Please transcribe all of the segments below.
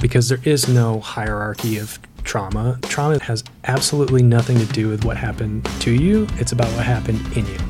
because there is no hierarchy of trauma. Trauma has absolutely nothing to do with what happened to you. It's about what happened in you.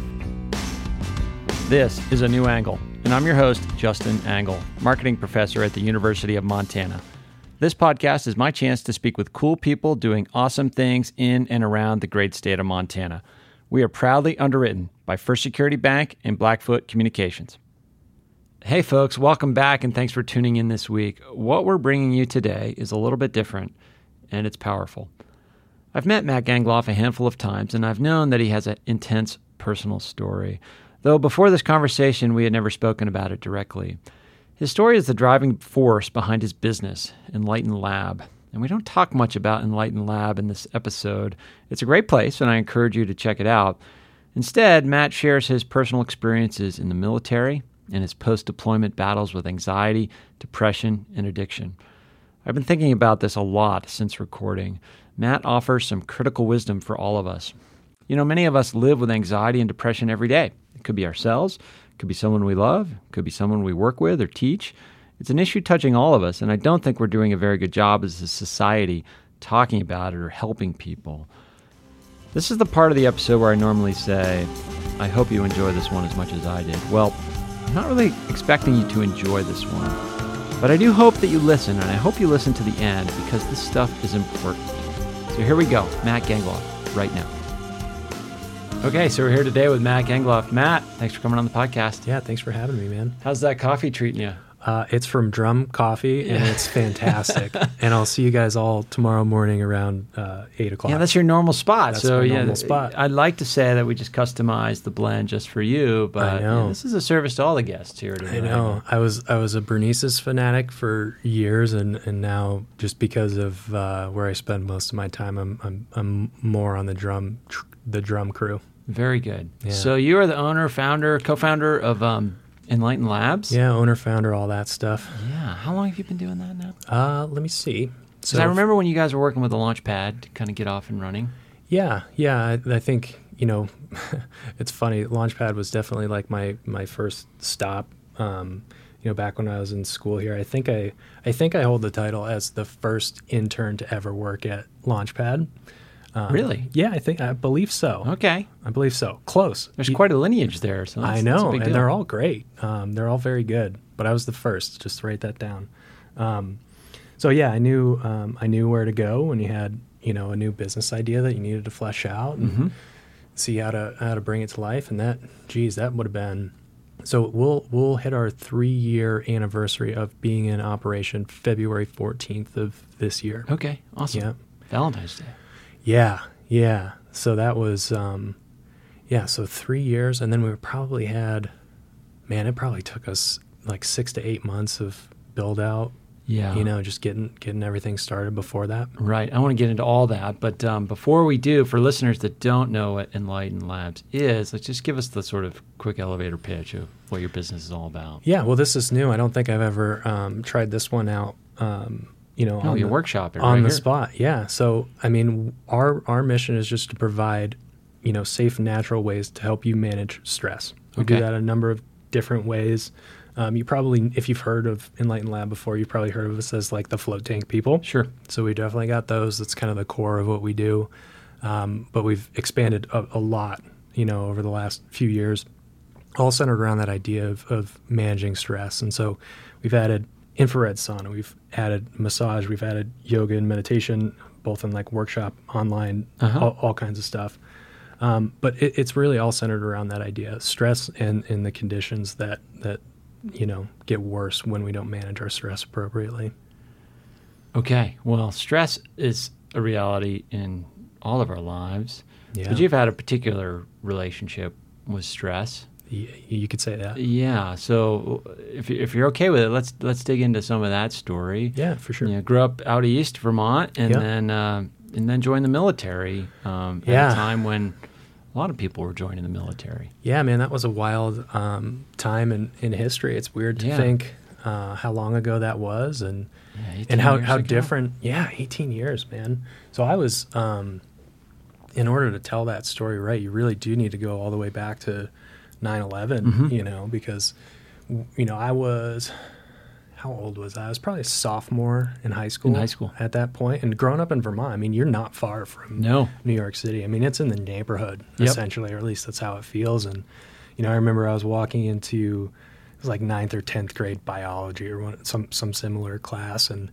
This is A New Angle, and I'm your host, Justin Angle, marketing professor at the University of Montana. This podcast is my chance to speak with cool people doing awesome things in and around the great state of Montana. We are proudly underwritten by First Security Bank and Blackfoot Communications. Hey folks, welcome back and thanks for tuning in this week. What we're bringing you today is a little bit different, and it's powerful. I've met Matt Gangloff a handful of times, and I've known that he has an intense personal story. Though before this conversation, we had never spoken about it directly. His story is the driving force behind his business, Enlighten Lab. And we don't talk much about Enlighten Lab in this episode. It's a great place, and I encourage you to check it out. Instead, Matt shares his personal experiences in the military and his post-deployment battles with anxiety, depression, and addiction. I've been thinking about this a lot since recording. Matt offers some critical wisdom for all of us. You know, many of us live with anxiety and depression every day. It could be ourselves, it could be someone we love, it could be someone we work with or teach. It's an issue touching all of us, and I don't think we're doing a very good job as a society talking about it or helping people. This is the part of the episode where I normally say, I hope you enjoy this one as much as I did. Well, I'm not really expecting you to enjoy this one, but I do hope that you listen, and I hope you listen to the end because this stuff is important. So here we go, Matt Gangloff, right now. Okay, so we're here today with Matt Gangloff. Matt, thanks for coming on the podcast. Yeah, thanks for having me, man. How's that coffee treating you? It's from Drum Coffee, and it's fantastic. And I'll see you guys all tomorrow morning around 8 o'clock. Yeah, that's your normal spot. That's my normal spot. I'd like to say that we just customized the blend just for you, but this is a service to all the guests here today. I know. I was a Bernices fanatic for years, and now just because of where I spend most of my time, I'm more on the drum crew. Very good. Yeah. So you are the owner, founder, co-founder of Enlighten Labs? Yeah, owner, founder, all that stuff. Yeah. How long have you been doing that now? Let me see. So I remember when you guys were working with the Launchpad to kind of get off and running. Yeah. I think, it's funny. Launchpad was definitely like my first stop. Back when I was in school here. I think I hold the title as the first intern to ever work at Launchpad. Really? Yeah, I believe so. Okay. I believe so. Close. There's quite a lineage there. So I know, and they're all great. They're all very good. But I was the first. Just to write that down. So yeah, I knew where to go when you had a new business idea that you needed to flesh out and see how to bring it to life. And that would have been. So we'll hit our 3-year anniversary of being in operation February 14th of this year. Okay, awesome. Yeah. Valentine's Day. Yeah. So that was, so 3 years. And then it probably took us like 6 to 8 months of build out. Yeah. Just getting everything started before that. Right. I want to get into all that. But before we do, for listeners that don't know what Enlighten Labs is, let's just give us the sort of quick elevator pitch of what your business is all about. Yeah. Well, this is new. I don't think I've ever tried this one out. Your workshop on the spot. Yeah. So, our mission is just to provide, safe, natural ways to help you manage stress. We do that a number of different ways. You probably, if you've heard of Enlighten Lab before, you've probably heard of us as like the float tank people. Sure. So we definitely got those. That's kind of the core of what we do. But we've expanded a lot, over the last few years, all centered around that idea of managing stress. And so we've added infrared sauna, we've added massage, we've added yoga and meditation, both in like workshop, online, all kinds of stuff. But it's really all centered around that idea, stress and the conditions that get worse when we don't manage our stress appropriately. Okay. Well, stress is a reality in all of our lives. Yeah. But you've had a particular relationship with stress. You could say that. Yeah. So if you're okay with it, let's dig into some of that story. Yeah, for sure. Grew up out east, Vermont, and then joined the military at a time when a lot of people were joining the military. Yeah, man, that was a wild time in history. It's weird to think how long ago that was and how different. Yeah, 18 years, man. So I was, in order to tell that story right, you really do need to go all the way back to 9/11, because, I was, how old was I? I was probably a sophomore in high school. In high school. At that point. And growing up in Vermont, I mean, you're not far from No. New York City. I mean, it's in the neighborhood, Yep. essentially, or at least that's how it feels. And, you know, I remember I was walking into, it was like 9th or 10th grade biology or some similar class. And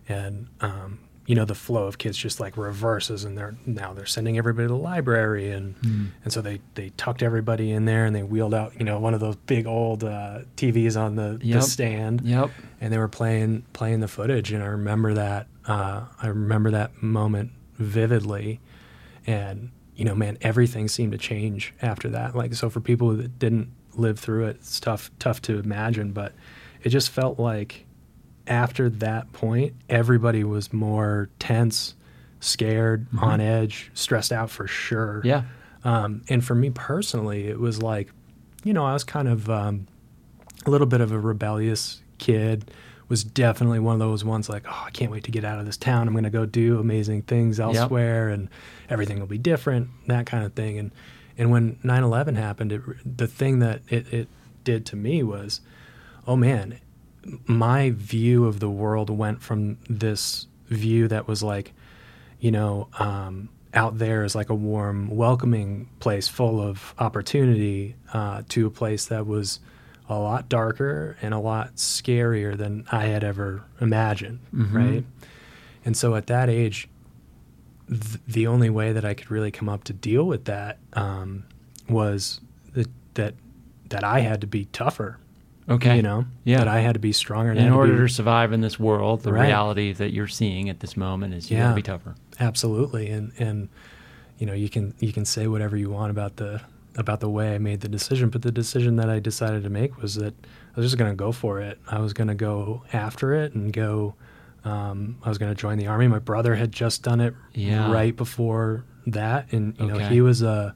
you know, the flow of kids just like reverses, and they're sending everybody to the library, and so they tucked everybody in there, and they wheeled out, you know, one of those big old TVs on the stand, and they were playing the footage, and I remember that moment vividly, and you know, man, everything seemed to change after that. Like, so for people that didn't live through it, it's tough to imagine, but it just felt like after that point, everybody was more tense, scared, on edge, stressed out for sure. Yeah. And for me personally, it was like, you know, I was kind of a little bit of a rebellious kid, was definitely one of those ones like, oh, I can't wait to get out of this town. I'm going to go do amazing things elsewhere, and everything will be different, that kind of thing. And when 9/11 happened, the thing that it did to me was, oh man, my view of the world went from this view that was like, you know, out there is like a warm, welcoming place full of opportunity, to a place that was a lot darker and a lot scarier than I had ever imagined, right? And so at that age, the only way that I could really come up to deal with that was that I had to be tougher. Okay. You know, that I had to be stronger. In order to survive in this world, the Right. reality that you're seeing at this moment is you got to be tougher. Absolutely. And you know, you can say whatever you want about the way I made the decision, but the decision that I decided to make was that I was just going to go for it. I was going to go after it and go. I was going to join the Army. My brother had just done it right before that, and you know, he was a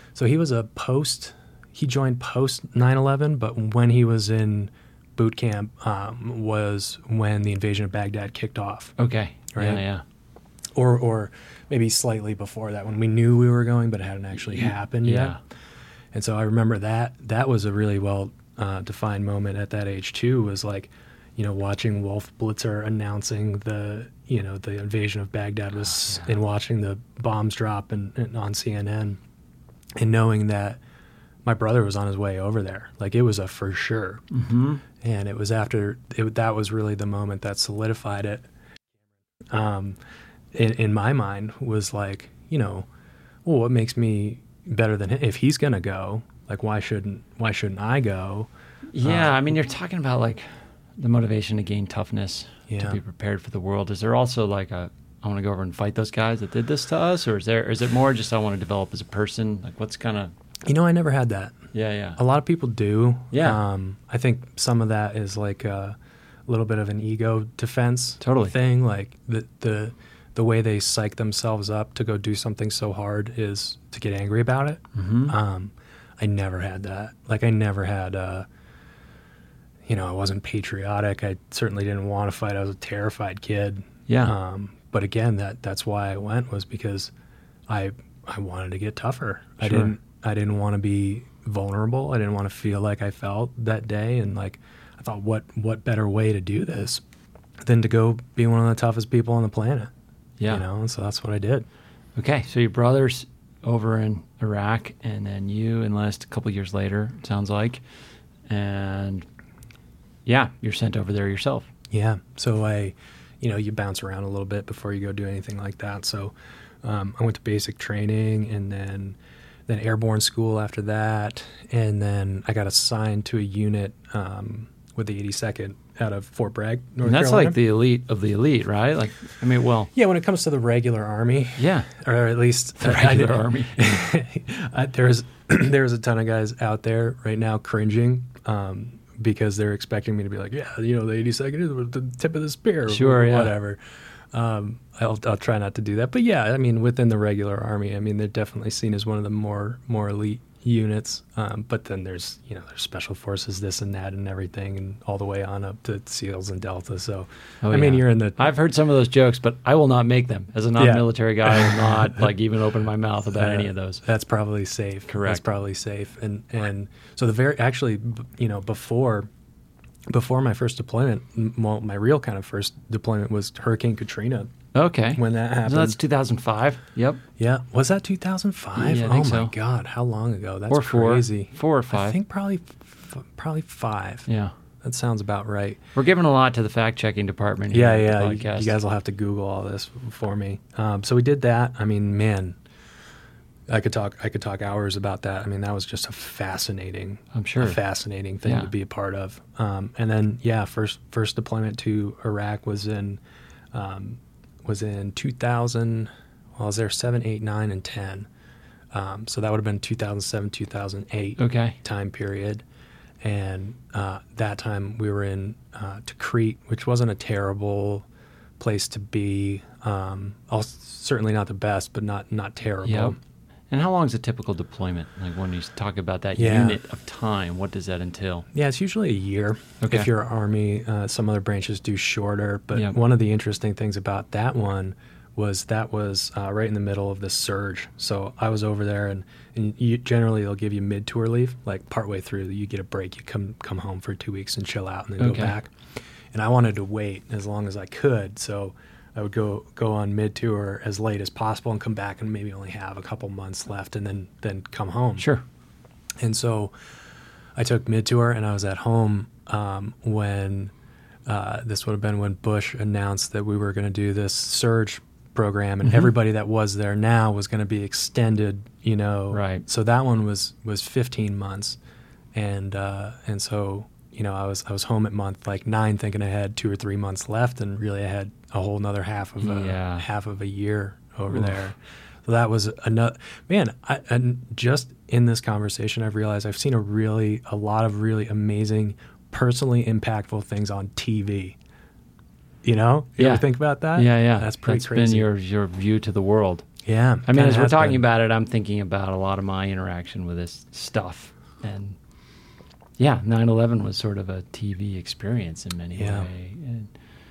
post. He joined post 9/11, but when he was in boot camp was when the invasion of Baghdad kicked off. Okay. Right? Yeah. Or maybe slightly before that, when we knew we were going, but it hadn't actually happened yet. And so I remember that was a really well defined moment at that age too, was like, you know, watching Wolf Blitzer announcing the invasion of Baghdad and watching the bombs drop and on CNN, and knowing that my brother was on his way over there. Like, it was a for sure. And it was that was really the moment that solidified it. In my mind was like, you know, well, what makes me better than him? If he's going to go, like, why shouldn't I go? Yeah. I mean, you're talking about like the motivation to gain toughness, to be prepared for the world. Is there also like I want to go over and fight those guys that did this to us? Or is it more just I want to develop as a person? Like, what's kind of... You know, I never had that. Yeah. A lot of people do. Yeah. I think some of that is like a little bit of an ego defense thing. Like the way they psych themselves up to go do something so hard is to get angry about it. I never had that. Like, I never had, you know, I wasn't patriotic. I certainly didn't want to fight. I was a terrified kid. Yeah. But again, that's why I went, was because I wanted to get tougher. Sure. I didn't want to be vulnerable. I didn't want to feel like I felt that day. And like, I thought, what better way to do this than to go be one of the toughest people on the planet? Yeah. You know, and so that's what I did. Okay. So your brother's over in Iraq, and then you enlist a couple years later, it sounds like. And yeah, you're sent over there yourself. Yeah. So you bounce around a little bit before you go do anything like that. So I went to basic training, and then airborne school after that, and then I got assigned to a unit with the 82nd out of Fort Bragg, North And that's Carolina. like the elite of the elite, right? Like, I mean, well... Yeah, when it comes to the regular Army. Yeah. Or at least... The regular Army. There's a ton of guys out there right now cringing because they're expecting me to be like, yeah, you know, the 82nd is the tip of the spear. Sure, yeah. Whatever. I'll try not to do that. But yeah, I mean, within the regular Army, I mean, they're definitely seen as one of the more elite units. But then there's special forces, this and that and everything, and all the way on up to SEALs and Delta. So, I mean, you're in the... I've heard some of those jokes, but I will not make them. As a non-military guy, I will not like even open my mouth about any of those. That's probably safe. Correct. That's probably safe. And so before before my first deployment, well, my real kind of first deployment was Hurricane Katrina. Okay. When that happened. So that's 2005. Yep. Yeah. Was that 2005? Yeah, I think my so. God. How long ago? That's Or four. crazy. 4 or 5. I think probably 5. Yeah. That sounds about right. We're giving a lot to the fact-checking department here Yeah, at the yeah. podcast. You guys will have to Google all this for me. So we did that. I mean, man, I could talk hours about that. I mean, that was just a fascinating, I'm sure, a fascinating thing Yeah. to be a part of. And then, yeah, first deployment to Iraq was in 2000. Well, I was there 7, 8, 9, and 10. So that would have been 2007, 2008 Okay. time period. And that time we were in Tikrit, which wasn't a terrible place to be. Certainly not the best, but not terrible. Yep. And how long is a typical deployment? Like when you talk about that Yeah. unit of time, what does that entail? Yeah, it's usually a year. Okay. If you're Army, some other branches do shorter. But Yep. one of the interesting things about that one was right in the middle of this surge. So I was over there, and generally they'll give you mid-tour leave, like partway through, you get a break, you come home for 2 weeks and chill out, and then Okay. go back. And I wanted to wait as long as I could, so I would go on mid-tour as late as possible and come back and maybe only have a couple months left, and then come home. Sure. And so I took mid-tour, and I was at home when this would have been when Bush announced that we were going to do this surge program, and everybody that was there now was going to be extended, Right. So that one was 15 months, and so I was home at month like 9, thinking I had 2 or 3 months left, and really I had a whole nother half of a year over there. So that was another, man. And just in this conversation, I've realized I've seen a lot of really amazing, personally impactful things on TV. You ever think about that? Yeah. That's pretty That's crazy. been your view to the world. Yeah. I mean, kinda as we're has talking been. about it, I'm thinking about a lot of my interaction with this stuff. And yeah, 9/11 was sort of a TV experience in many Yeah. ways.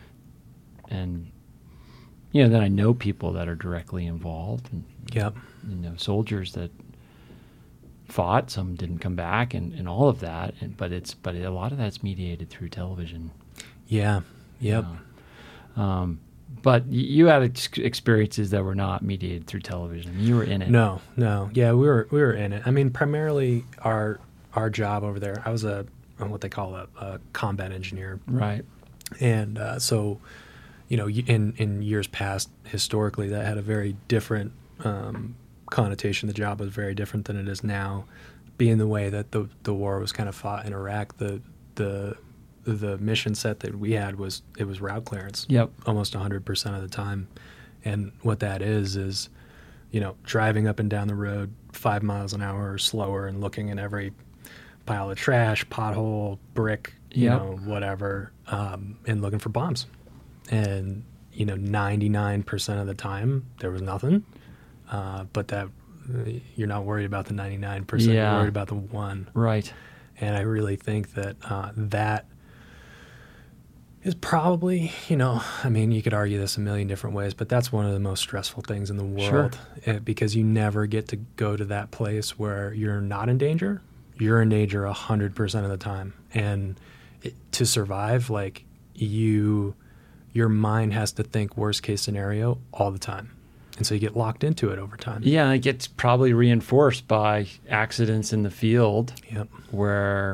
And then I know people that are directly involved, and Yep. soldiers that fought, some didn't come back, and all of that. But a lot of that's mediated through television. Yeah. Yep. But you had experiences that were not mediated through television. You were in it. No. Yeah, we were in it. I mean, primarily our job over there, I was what they call a combat engineer. Right. And so, in years past, historically, that had a very different connotation. The job was very different than it is now, being the way that the war was kind of fought in Iraq. The mission set that we had was route clearance. Yep. Almost 100% of the time. And what that is driving up and down the road 5 miles an hour or slower and looking in every pile of trash, pothole, brick, whatever, and looking for bombs. And 99% of the time there was nothing. But that you're not worried about the 99%. Yeah. You're worried about the one. Right. And I really think that that is probably, I mean, you could argue this a million different ways, but that's one of the most stressful things in the world. Sure. Because you never get to go to that place where you're not in danger. You're in danger 100% of the time. And to survive, like your mind has to think worst case scenario all the time. And so you get locked into it over time. Yeah, it gets probably reinforced by accidents in the field. Yep. Where,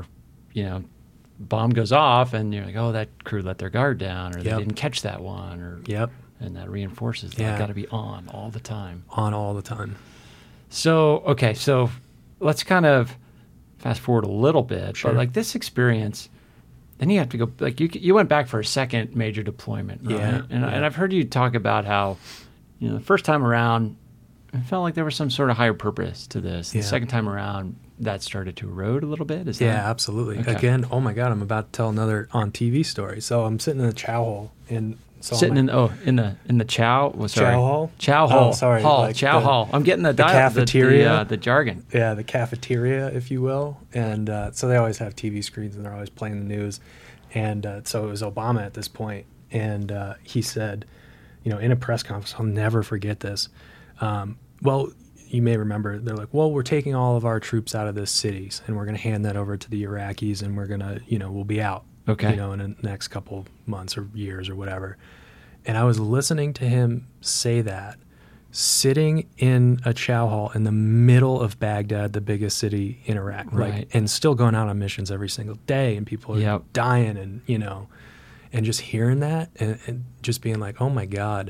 bomb goes off and you're like, oh, that crew let their guard down, or they Yep. didn't catch that one, or Yep. and that reinforces that. Yeah. Got to be on all the time. On all the time. So let's kind of fast forward a little bit. Sure. But like this experience, then you have to go, like you went back for a second major deployment, right? Yeah. And I've heard you talk about how, the first time around, it felt like there was some sort of higher purpose to this. The Yeah. second time around, that started to erode a little bit. Is Yeah, that? absolutely. Okay. Again, oh my God, I'm about to tell another on TV story. So I'm sitting in the chow hall in Sitting in the chow. Well, sorry. Chow hall? Chow hall. Oh, sorry, Hall. like Chow the- hall. I'm getting the cafeteria? the jargon. Yeah, the cafeteria, if you will. And so they always have TV screens and they're always playing the news. And so it was Obama at this point. And he said, in a press conference, I'll never forget this. Well, you may remember, they're like, well, we're taking all of our troops out of the cities and we're going to hand that over to the Iraqis and we're going to, we'll be out. Okay. you know, in the next couple months or years or whatever. And I was listening to him say that, sitting in a chow hall in the middle of Baghdad, the biggest city in Iraq, Right. and still going out on missions every single day, and people are Yep. dying, and you know, and just hearing that and just being like, oh my God,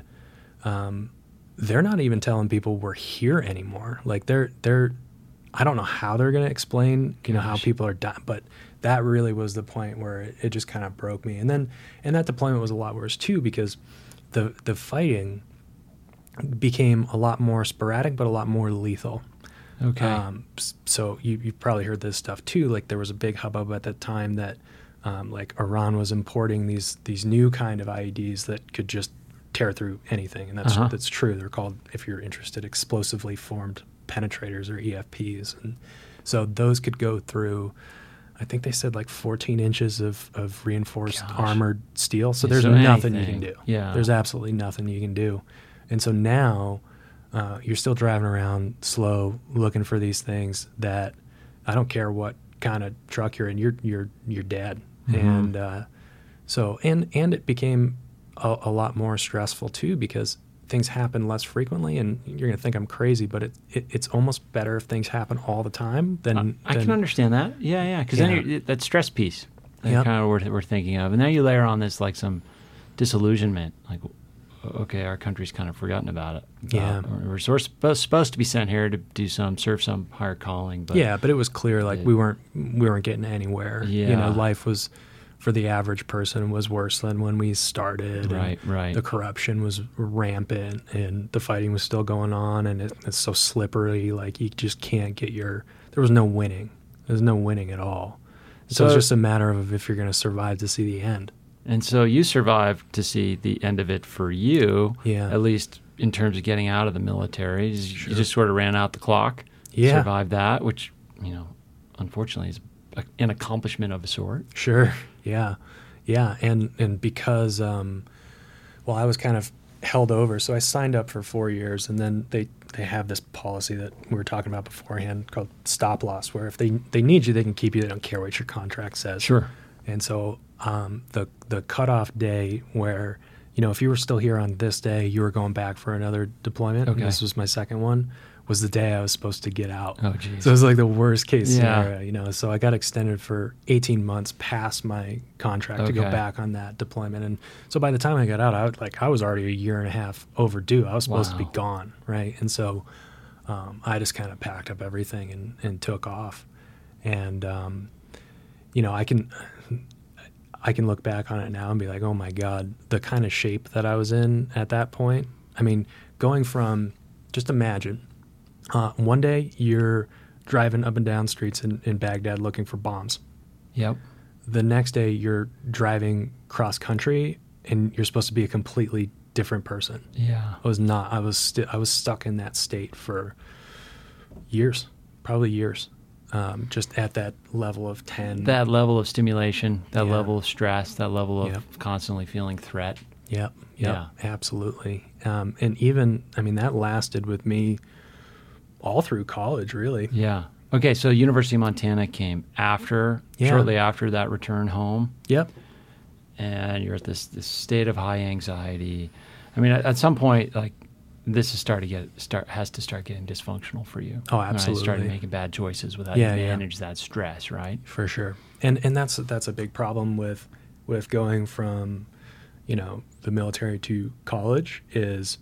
they're not even telling people we're here anymore. Like they're I don't know how they're going to explain, you know, how Gosh. people are dying, but that really was the point where it just kind of broke me. And then, and that deployment was a lot worse too, because the fighting became a lot more sporadic, but a lot more lethal. Okay. So you've probably heard this stuff too. Like there was a big hubbub at the time that like Iran was importing these new kind of IEDs that could just tear through anything. And that's true. They're called, if you're interested, explosively formed penetrators, or EFPs. And so those could go through, I think they said like 14 inches of reinforced armored steel. So there's nothing you can do. Yeah. There's absolutely nothing you can do. And so now you're still driving around slow looking for these things that I don't care what kind of truck you're in, you're dead. Mm-hmm. And so it became a lot more stressful too, because things happen less frequently, and you're going to think I'm crazy, but it's almost better if things happen all the time than I can understand that. Yeah. Because then that stress piece, that kind of we're thinking of. And now you layer on this like some disillusionment, like, okay, our country's kind of forgotten about it. Yeah. We're supposed to be sent here to do serve some higher calling. But but it was clear like we weren't getting anywhere. Yeah. You know, life was, for the average person, was worse than when we started. Right. The corruption was rampant, and the fighting was still going on, and it's so slippery. Like you just can't get there was no winning. There's no winning at all. So it's just a matter of if you're going to survive to see the end. And so you survived to see the end of it for you, Yeah. at least in terms of getting out of the military. You just sort of ran out the clock, survived that, which, you know, unfortunately is an accomplishment of a sort. Sure. Yeah. And because, I was kind of held over. So I signed up for 4 years, and then they have this policy that we were talking about beforehand called stop loss, where if they need you, they can keep you. They don't care what your contract says. Sure. And so the cutoff day where, you know, if you were still here on this day, you were going back for another deployment. Okay. And this was my second one, was the day I was supposed to get out. Oh, geez. So it was like the worst case scenario, you know. So I got extended for 18 months past my contract to go back on that deployment. And so by the time I got out, I was already a year and a half overdue. I was supposed to be gone, right? And so I just kind of packed up everything and took off. And, you know, I can look back on it now and be like, oh my God, the kind of shape that I was in at that point. I mean, going from, just imagine, one day you're driving up and down streets in Baghdad looking for bombs. Yep. The next day you're driving cross country and you're supposed to be a completely different person. Yeah. I was not. I was stuck in that state for years, probably years. Just at that level of 10. That level of stimulation, that level of stress, that level of constantly feeling threat. Yep, Yeah. absolutely. And even, I mean, that lasted with me all through college, really. Yeah. Okay, so University of Montana came shortly after that return home. Yep. And you're at this state of high anxiety. I mean, at some point, like, this is has to start getting dysfunctional for you. Oh, absolutely. Starting making bad choices without you manage that stress, right? For sure. And that's a big problem with going from, you know, the military to college is,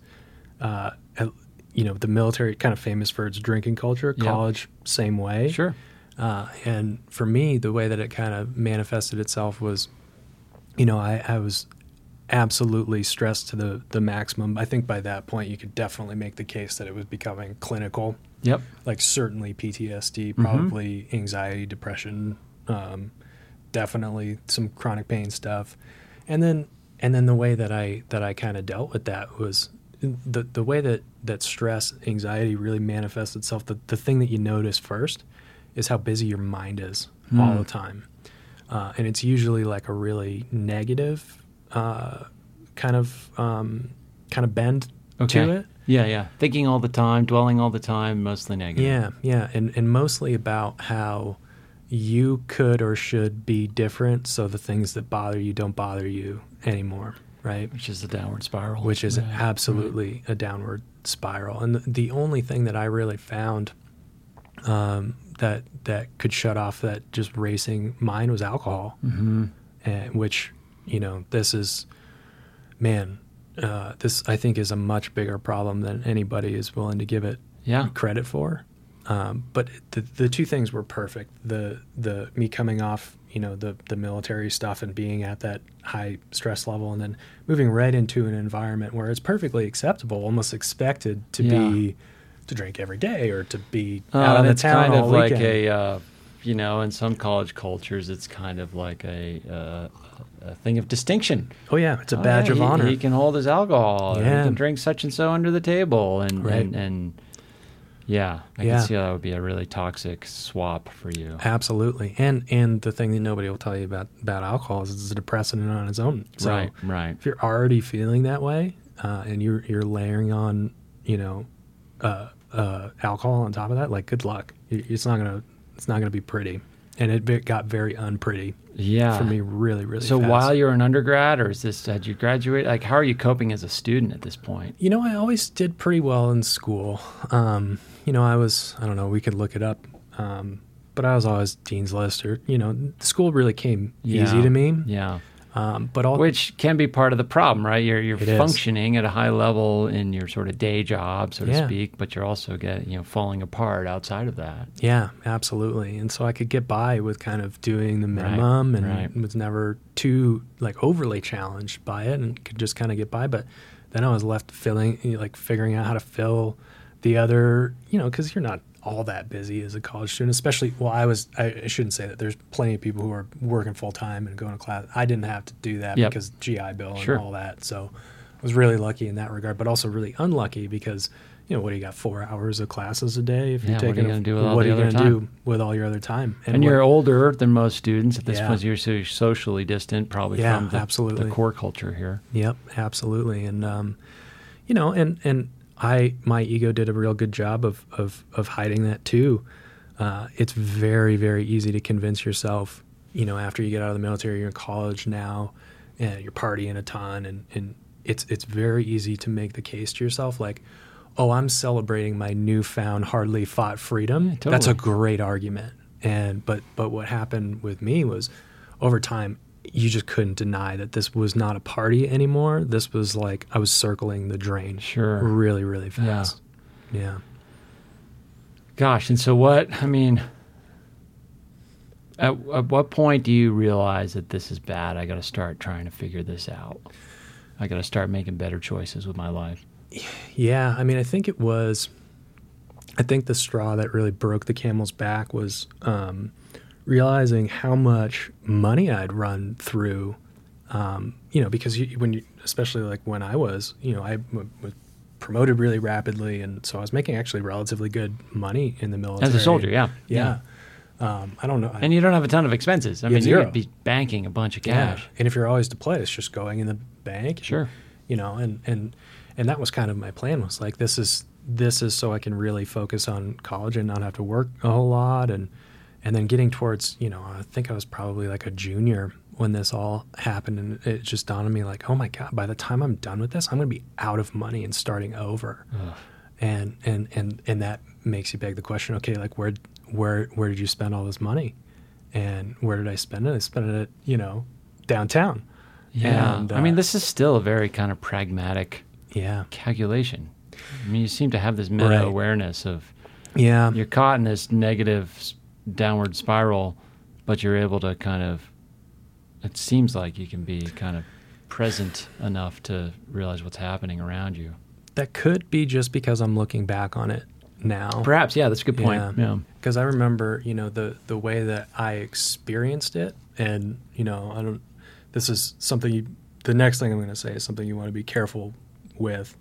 you know, the military kind of famous for its drinking culture. Yep. College, same way. Sure. And for me, the way that it kind of manifested itself was, you know, I was absolutely stressed to the maximum. I think by that point you could definitely make the case that it was becoming clinical. Yep. Like certainly PTSD, probably anxiety, depression, definitely some chronic pain stuff. And then the way that I kind of dealt with that was the way that stress, anxiety really manifests itself. The thing that you notice first is how busy your mind is all the time. And it's usually like a really negative kind of bend to it. Yeah. Thinking all the time, dwelling all the time, mostly negative. Yeah. And mostly about how you could or should be different, so the things that bother you don't bother you anymore, right? Which is the downward spiral. Which is Right. absolutely a downward spiral. And the only thing that I really found that could shut off that just racing mind was alcohol, and which, this is, man, this I think is a much bigger problem than anybody is willing to give it credit for. But the two things were perfect. The me coming off, the military stuff and being at that high stress level, and then moving right into an environment where it's perfectly acceptable, almost expected to drink every day or to be out on the town all weekend. It's kind of like in some college cultures, it's kind of like a thing of distinction. Oh yeah, it's a badge of honor. He can hold his alcohol. Yeah. He can drink such and so under the table, and Right. and I can see how that would be a really toxic swap for you. Absolutely. And the thing that nobody will tell you about alcohol is it's a depressant on its own. So Right. if you're already feeling that way, and you're layering on, alcohol on top of that, like, good luck. It's not gonna be pretty. And it got very unpretty for me really, really So fast. while you're an undergrad, or had you graduated? Like, how are you coping as a student at this point? I always did pretty well in school. I don't know, we could look it up. But I was always Dean's List, or, school really came easy to me. Yeah. Which can be part of the problem, right? You're It is. functioning at a high level in your sort of day job, so to Yeah. speak, but you're also falling apart outside of that. Yeah, absolutely. And so I could get by with kind of doing the minimum, and was never too overly challenged by it, and could just kind of get by. But then I was left figuring out how to fill the other, because you're not all that busy as a college student, especially, I shouldn't say that. There's plenty of people who are working full time and going to class. I didn't have to do that because GI Bill and all that. So I was really lucky in that regard, but also really unlucky because, what do you got, 4 hours of classes a day? If you're taking, what are you going to do with all what the are you other going to time? do with all your other time? And you're older than most students at this Yeah. point. You're so socially distant, probably from absolutely. the core culture here. Yep, absolutely. And, and my ego did a real good job of hiding that too. It's very, very easy to convince yourself, after you get out of the military, you're in college now, and you're partying a ton, and it's very easy to make the case to yourself like, oh, I'm celebrating my newfound hardly fought freedom. Yeah, totally. That's a great argument. But what happened with me was, over time, you just couldn't deny that this was not a party anymore. This was like I was circling the drain really, really fast. Yeah. Gosh, and so at what point do you realize that this is bad? I got to start trying to figure this out. I got to start making better choices with my life. Yeah, I think the straw that really broke the camel's back was realizing how much money I'd run through, because especially when I was, I was promoted really rapidly, and so I was making actually relatively good money in the military. As a soldier, yeah. I don't know. And you don't have a ton of expenses. I mean, zero. you'd be banking a bunch of cash. Yeah. And if you're always deployed, it's just going in the bank. Sure. And that was kind of my plan, was like, this is so I can really focus on college and not have to work a whole lot. And then getting towards, I think I was probably like a junior when this all happened, and it just dawned on me like, oh my God, by the time I'm done with this, I'm going to be out of money and starting over. And that makes you beg the question, okay, like where did you spend all this money? And where did I spend it? I spent it at, downtown. Yeah. And, this is still a very kind of pragmatic calculation. You seem to have this meta-awareness of you're caught in this negative downward spiral, but you're able to kind of, it seems like you can be kind of present enough to realize what's happening around you. That could be just because I'm looking back on it now. Perhaps, yeah, that's a good point. Yeah. Because I remember, the way that I experienced it, and, this is something, the next thing I'm going to say is something you want to be careful with,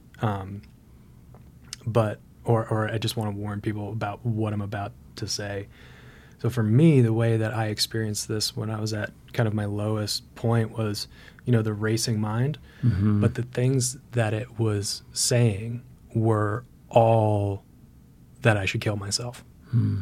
but I just want to warn people about what I'm about to say. So for me, the way that I experienced this when I was at kind of my lowest point was, the racing mind, but the things that it was saying were all that I should kill myself.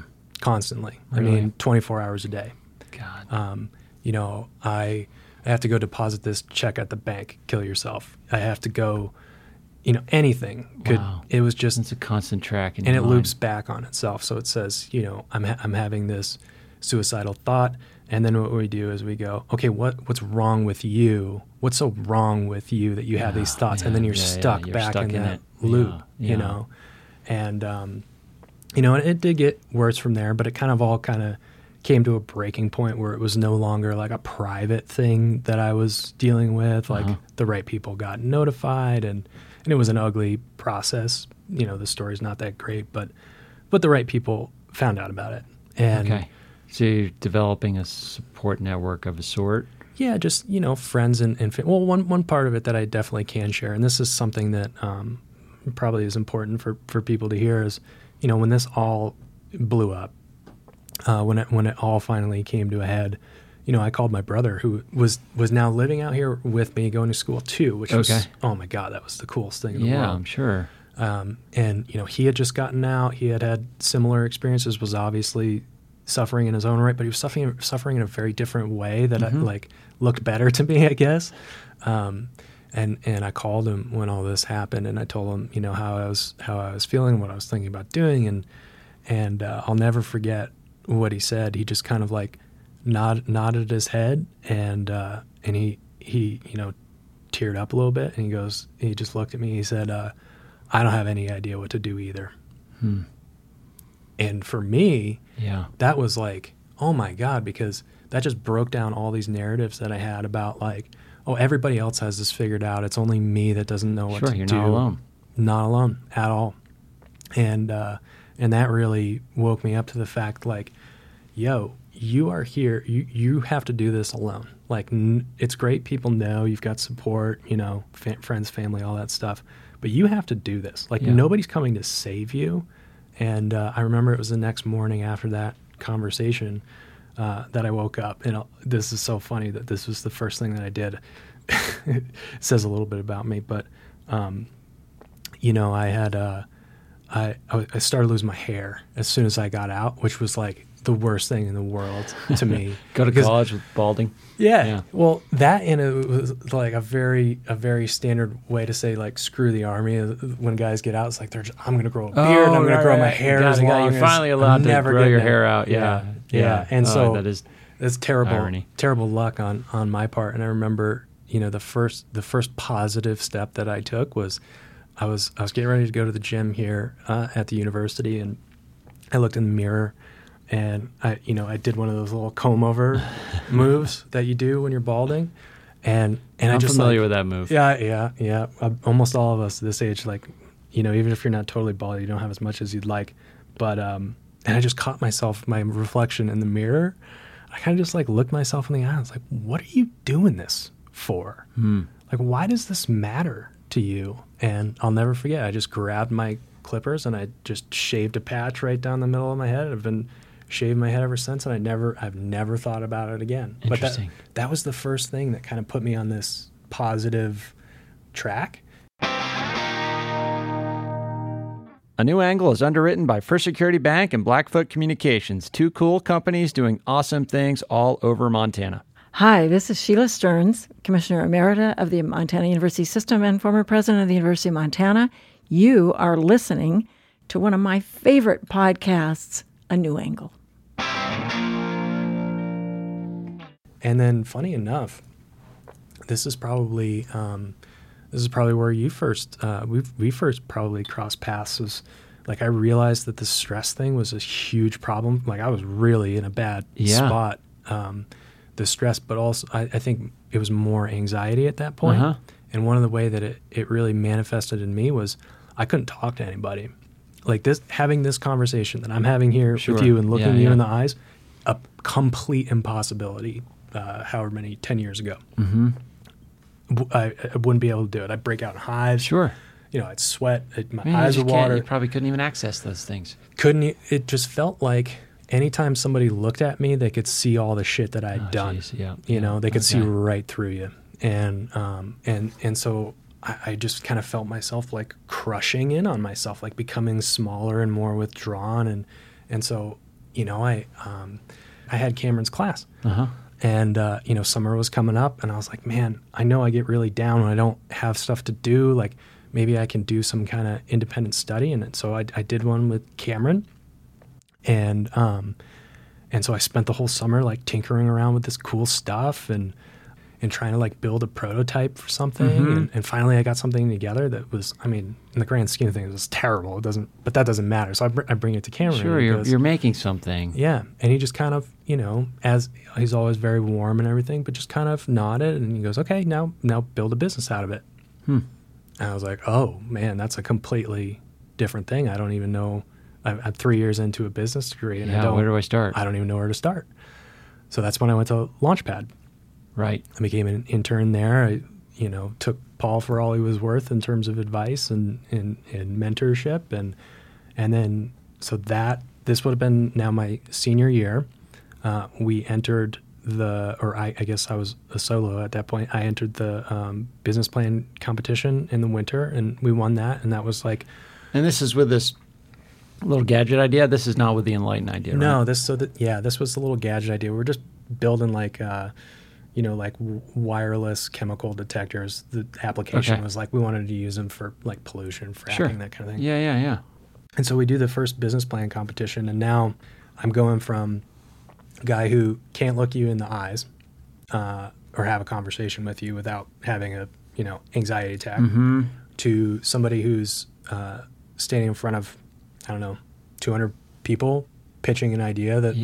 constantly. Really? I mean, 24 hours a day. God. You know, I have to go deposit this check at the bank, kill yourself. I have to go, you know, anything could, Wow. it was just, It's a constant track in and your it mind. loops back on itself. So it says, you know, I'm having this suicidal thought. And then what we do is we go, okay, what's wrong with you? What's so wrong with you that you have these thoughts? And then you're stuck You're back stuck in that it. loop, Yeah. you know? And, you know, it did get worse from there, but it kind of came to a breaking point where it was no longer like a private thing that I was dealing with. Like the right people got notified, and it was an ugly process. You know, the story's not that great, but the right people found out about it. And Okay. So you're developing a support network of a sort. yeah, just, you know, friends and well, one part of it that I definitely can share, and this is something that probably is important for people to hear, is, you know, when this all blew up, when it all finally came to a head, you know, I called my brother, who was now living out here with me, going to school too, which was, oh my God, that was the coolest thing in the world. Yeah, I'm sure. And, you know, he had just gotten out. He had similar experiences, was obviously suffering in his own right, but he was suffering in a very different way that I, like, looked better to me, I guess. And I called him when all this happened, and I told him, you know, how I was feeling, what I was thinking about doing. And I'll never forget what he said. He just kind of like nodded his head, and he, you know, teared up a little bit, and he just looked at me. He said, I don't have any idea what to do either. And for me, that was like, oh my God, because that just broke down all these narratives that I had about, like, oh, everybody else has this figured out. It's only me that doesn't know what to do. Sure, you're not alone. Not alone at all. And that really woke me up to the fact, like, yo, you are here. You have to do this alone. Like, it's great. People know you've got support, you know, friends, family, all that stuff. But you have to do this. Like, nobody's coming to save you. And I remember it was the next morning after that conversation that I woke up. And this is so funny that this was the first thing that I did. It says a little bit about me. But, you know, I had I started losing my hair as soon as I got out, which was like the worst thing in the world to me. Go to college with balding. Yeah. Well, that, and it was like a very standard way to say, like, screw the army. When guys get out, it's like I'm going to grow a beard, and I'm going to grow my hair as long as you're finally allowed to grow your hair out. Yeah. And so that is it's terrible, irony. Terrible luck on my part. And I remember, you know, the first positive step that I took was I was getting ready to go to the gym here at the university, and I looked in the mirror. And I did one of those little comb over moves that you do when you're balding, and I'm I just familiar with that move. Yeah. Almost all of us this age, like, you know, even if you're not totally bald, you don't have as much as you'd like. But and I just caught my reflection in the mirror. I kind of just like looked myself in the eye. I was like, "What are you doing this for? Like, why does this matter to you?" And I'll never forget. I just grabbed my clippers and I just shaved a patch right down the middle of my head. I've been shaved my head ever since, and I've never thought about it again. Interesting. But that was the first thing that kind of put me on this positive track. A New Angle is underwritten by First Security Bank and Blackfoot Communications, two cool companies doing awesome things all over Montana. Hi, this is Sheila Stearns, Commissioner Emerita of the Montana University System and former president of the University of Montana. You are listening to one of my favorite podcasts, A New Angle. And then, funny enough, this is probably where you first we first probably crossed paths. Was like, I realized that the stress thing was a huge problem. Like, I was really in a bad spot. The stress, but also I think it was more anxiety at that point. And one of the way that it really manifested in me was I couldn't talk to anybody. Like this, having this conversation that I'm having here with you and looking you in the eyes, a complete impossibility. However many 10 years ago, I wouldn't be able to do it. I'd break out in hives. Sure. You know, I'd sweat. My eyes would water. You probably couldn't even access those things. It just felt like anytime somebody looked at me, they could see all the shit that I'd done. Geez, yeah. You know, they could see right through you. And so I just kind of felt myself like crushing in on myself, like becoming smaller and more withdrawn. And so I had Cameron's class. Uh-huh. And, summer was coming up, and I was like, man, I know I get really down when I don't have stuff to do. Like, maybe I can do some kind of independent study. And so I did one with Cameron. And so I spent the whole summer, like, tinkering around with this cool stuff and trying to, like, build a prototype for something. Mm-hmm. And finally I got something together that was, I mean, in the grand scheme of things, it was terrible. But that doesn't matter. So I bring it to Cameron. Sure, you're making something. Yeah. And he just kind of, as he's always very warm and everything, but just kind of nodded, and he goes, okay, now build a business out of it. And I was like, oh man, that's a completely different thing. I don't even know. I'm 3 years into a business degree, and where do I start? I don't even know where to start. So that's when I went to Launchpad. Right. I became an intern there. I, took Paul for all he was worth in terms of advice and mentorship. And then, so this would have been now my senior year. We entered I guess I was a solo at that point. I entered the business plan competition in the winter, and we won that. And that was like... And this is with this little gadget idea? This is not with the Enlighten idea, right? No, this was the little gadget idea. We're just building like wireless chemical detectors. The application was like, we wanted to use them for like pollution, fracking, that kind of thing. Yeah. And so we do the first business plan competition, and now I'm going from a guy who can't look you in the eyes or have a conversation with you without having a anxiety attack to somebody who's standing in front of 200 people pitching an idea that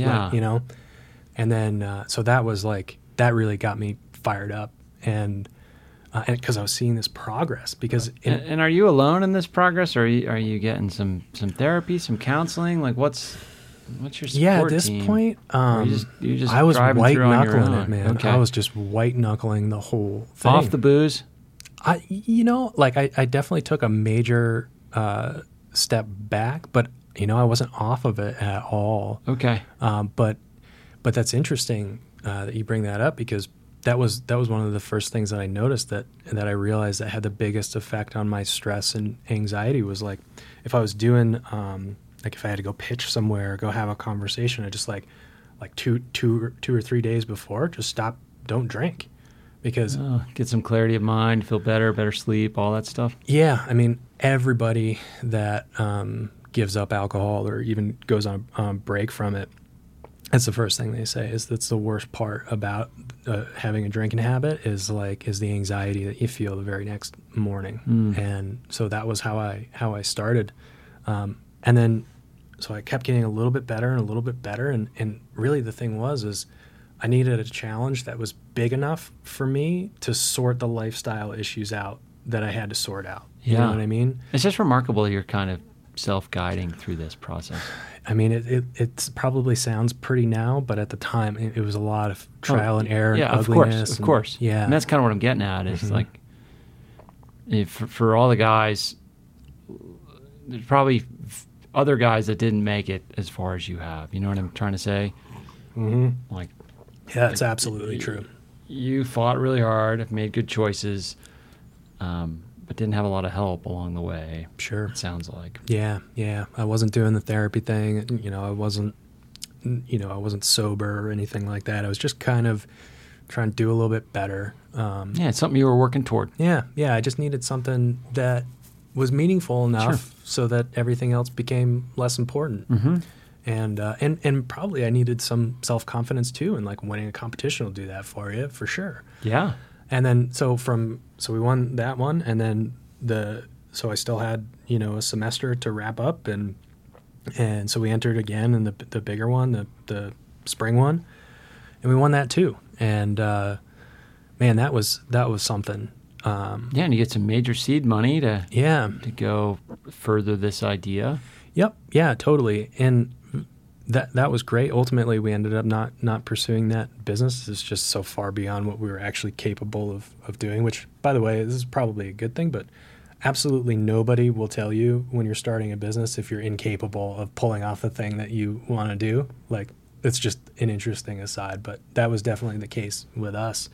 and then so that was like, that really got me fired up, and because I was seeing this progress. Because and are you alone in this progress, or are you getting some therapy, some counseling? Like what's your support at this team? point, you just I was white knuckling it, man. Okay. I was just white knuckling the whole thing. Off the booze. I definitely took a major step back, but I wasn't off of it at all. Okay. But that's interesting that you bring that up, because that was one of the first things that I noticed that I realized that had the biggest effect on my stress and anxiety was like, if I was doing if I had to go pitch somewhere, go have a conversation, I just like 2 or 3 days before, just stop, don't drink, because get some clarity of mind, feel better sleep, all that stuff. Yeah, I mean, everybody that gives up alcohol or even goes on a break from it, that's the first thing they say, is that's the worst part about having a drinking habit is the anxiety that you feel the very next morning. And so that was how I started. And then, so I kept getting a little bit better and a little bit better. And really the thing is I needed a challenge that was big enough for me to sort the lifestyle issues out that I had to sort out. You know what I mean? It's just remarkable you're kind of self-guiding through this process. I mean, it probably sounds pretty now, but at the time it was a lot of trial and error and ugliness. Of course. Yeah. And that's kind of what I'm getting at is like, for all the guys, there's probably other guys that didn't make it as far as you have. You know what I'm trying to say? Mm-hmm. Yeah, that's absolutely true. You fought really hard, have made good choices, but didn't have a lot of help along the way. Sure. It sounds like. Yeah. I wasn't doing the therapy thing. I wasn't sober or anything like that. I was just kind of trying to do a little bit better. It's something you were working toward. Yeah. I just needed something that was meaningful enough so that everything else became less important. Mm-hmm. And probably I needed some self-confidence too, and like winning a competition will do that for you, for sure. Yeah. And then so we won that one, and then so I still had a semester to wrap up, and so we entered again in the bigger one, the spring one, and we won that too. And man, that was something. And you get some major seed money to go further this idea. Yep. Yeah, totally. And that was great. Ultimately, we ended up not pursuing that business. It's just so far beyond what we were actually capable of doing, which, by the way, this is probably a good thing, but absolutely nobody will tell you when you're starting a business if you're incapable of pulling off the thing that you want to do. Like, it's just an interesting aside, but that was definitely the case with us.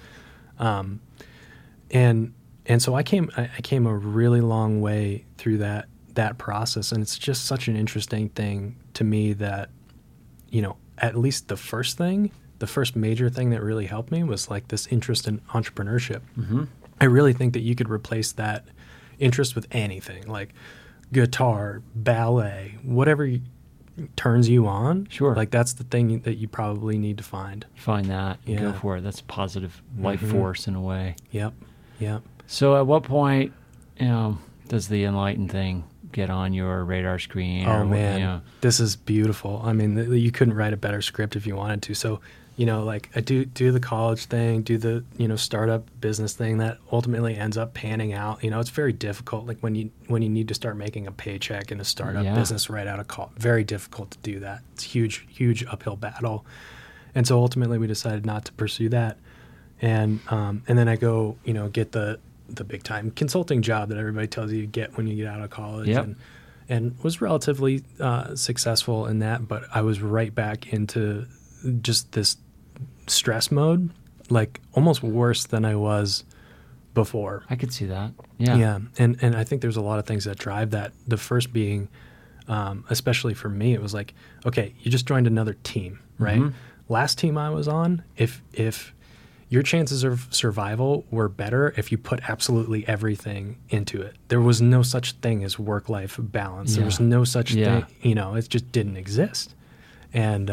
And so I came a really long way through that process, and it's just such an interesting thing to me that at least the first major thing that really helped me was like this interest in entrepreneurship. Mm-hmm. I really think that you could replace that interest with anything, like guitar, ballet, whatever turns you on. Sure. Like that's the thing that you probably need to find. Find that and go Yeah. for it. That's a positive life force in a way. Yep. So at what point, does the Enlighten thing get on your radar screen? Oh man, this is beautiful. I mean, you couldn't write a better script if you wanted to. So, like I do the college thing, do the, startup business thing that ultimately ends up panning out. It's very difficult. Like when you need to start making a paycheck in a startup business right out of college, very difficult to do that. It's huge uphill battle. And so ultimately we decided not to pursue that. And then I go, get the big time consulting job that everybody tells you to get when you get out of college. Yep. And was relatively successful in that, but I was right back into just this stress mode, like almost worse than I was before. I could see that. Yeah. Yeah. And I think there's a lot of things that drive that. The first being, especially for me, it was like, okay, you just joined another team, right? Mm-hmm. Last team I was on, if your chances of survival were better if you put absolutely everything into it. There was no such thing as work-life balance. Yeah. There was no such Yeah. thing, it just didn't exist. And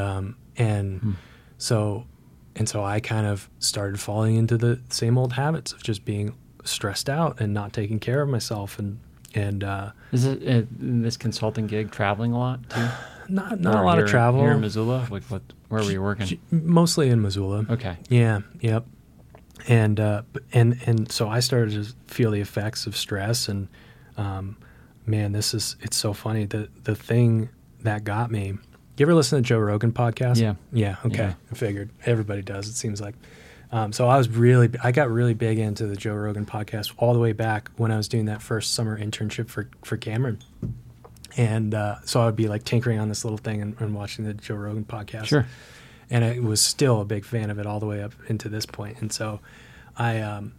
so I kind of started falling into the same old habits of just being stressed out and not taking care of myself. And Is it this consulting gig traveling a lot too? not a lot of travel. Here in Missoula? Like where were you working? Mostly in Missoula. Okay. Yeah. Yep. And so I started to feel the effects of stress, and man, it's so funny. The thing that got me. You ever listen to Joe Rogan podcast? Yeah. Yeah. Okay. Yeah. I figured everybody does. It seems like. So I got really big into the Joe Rogan podcast all the way back when I was doing that first summer internship for Cameron. And so I would be like tinkering on this little thing and watching the Joe Rogan podcast. Sure. And I was still a big fan of it all the way up into this point. And so I'm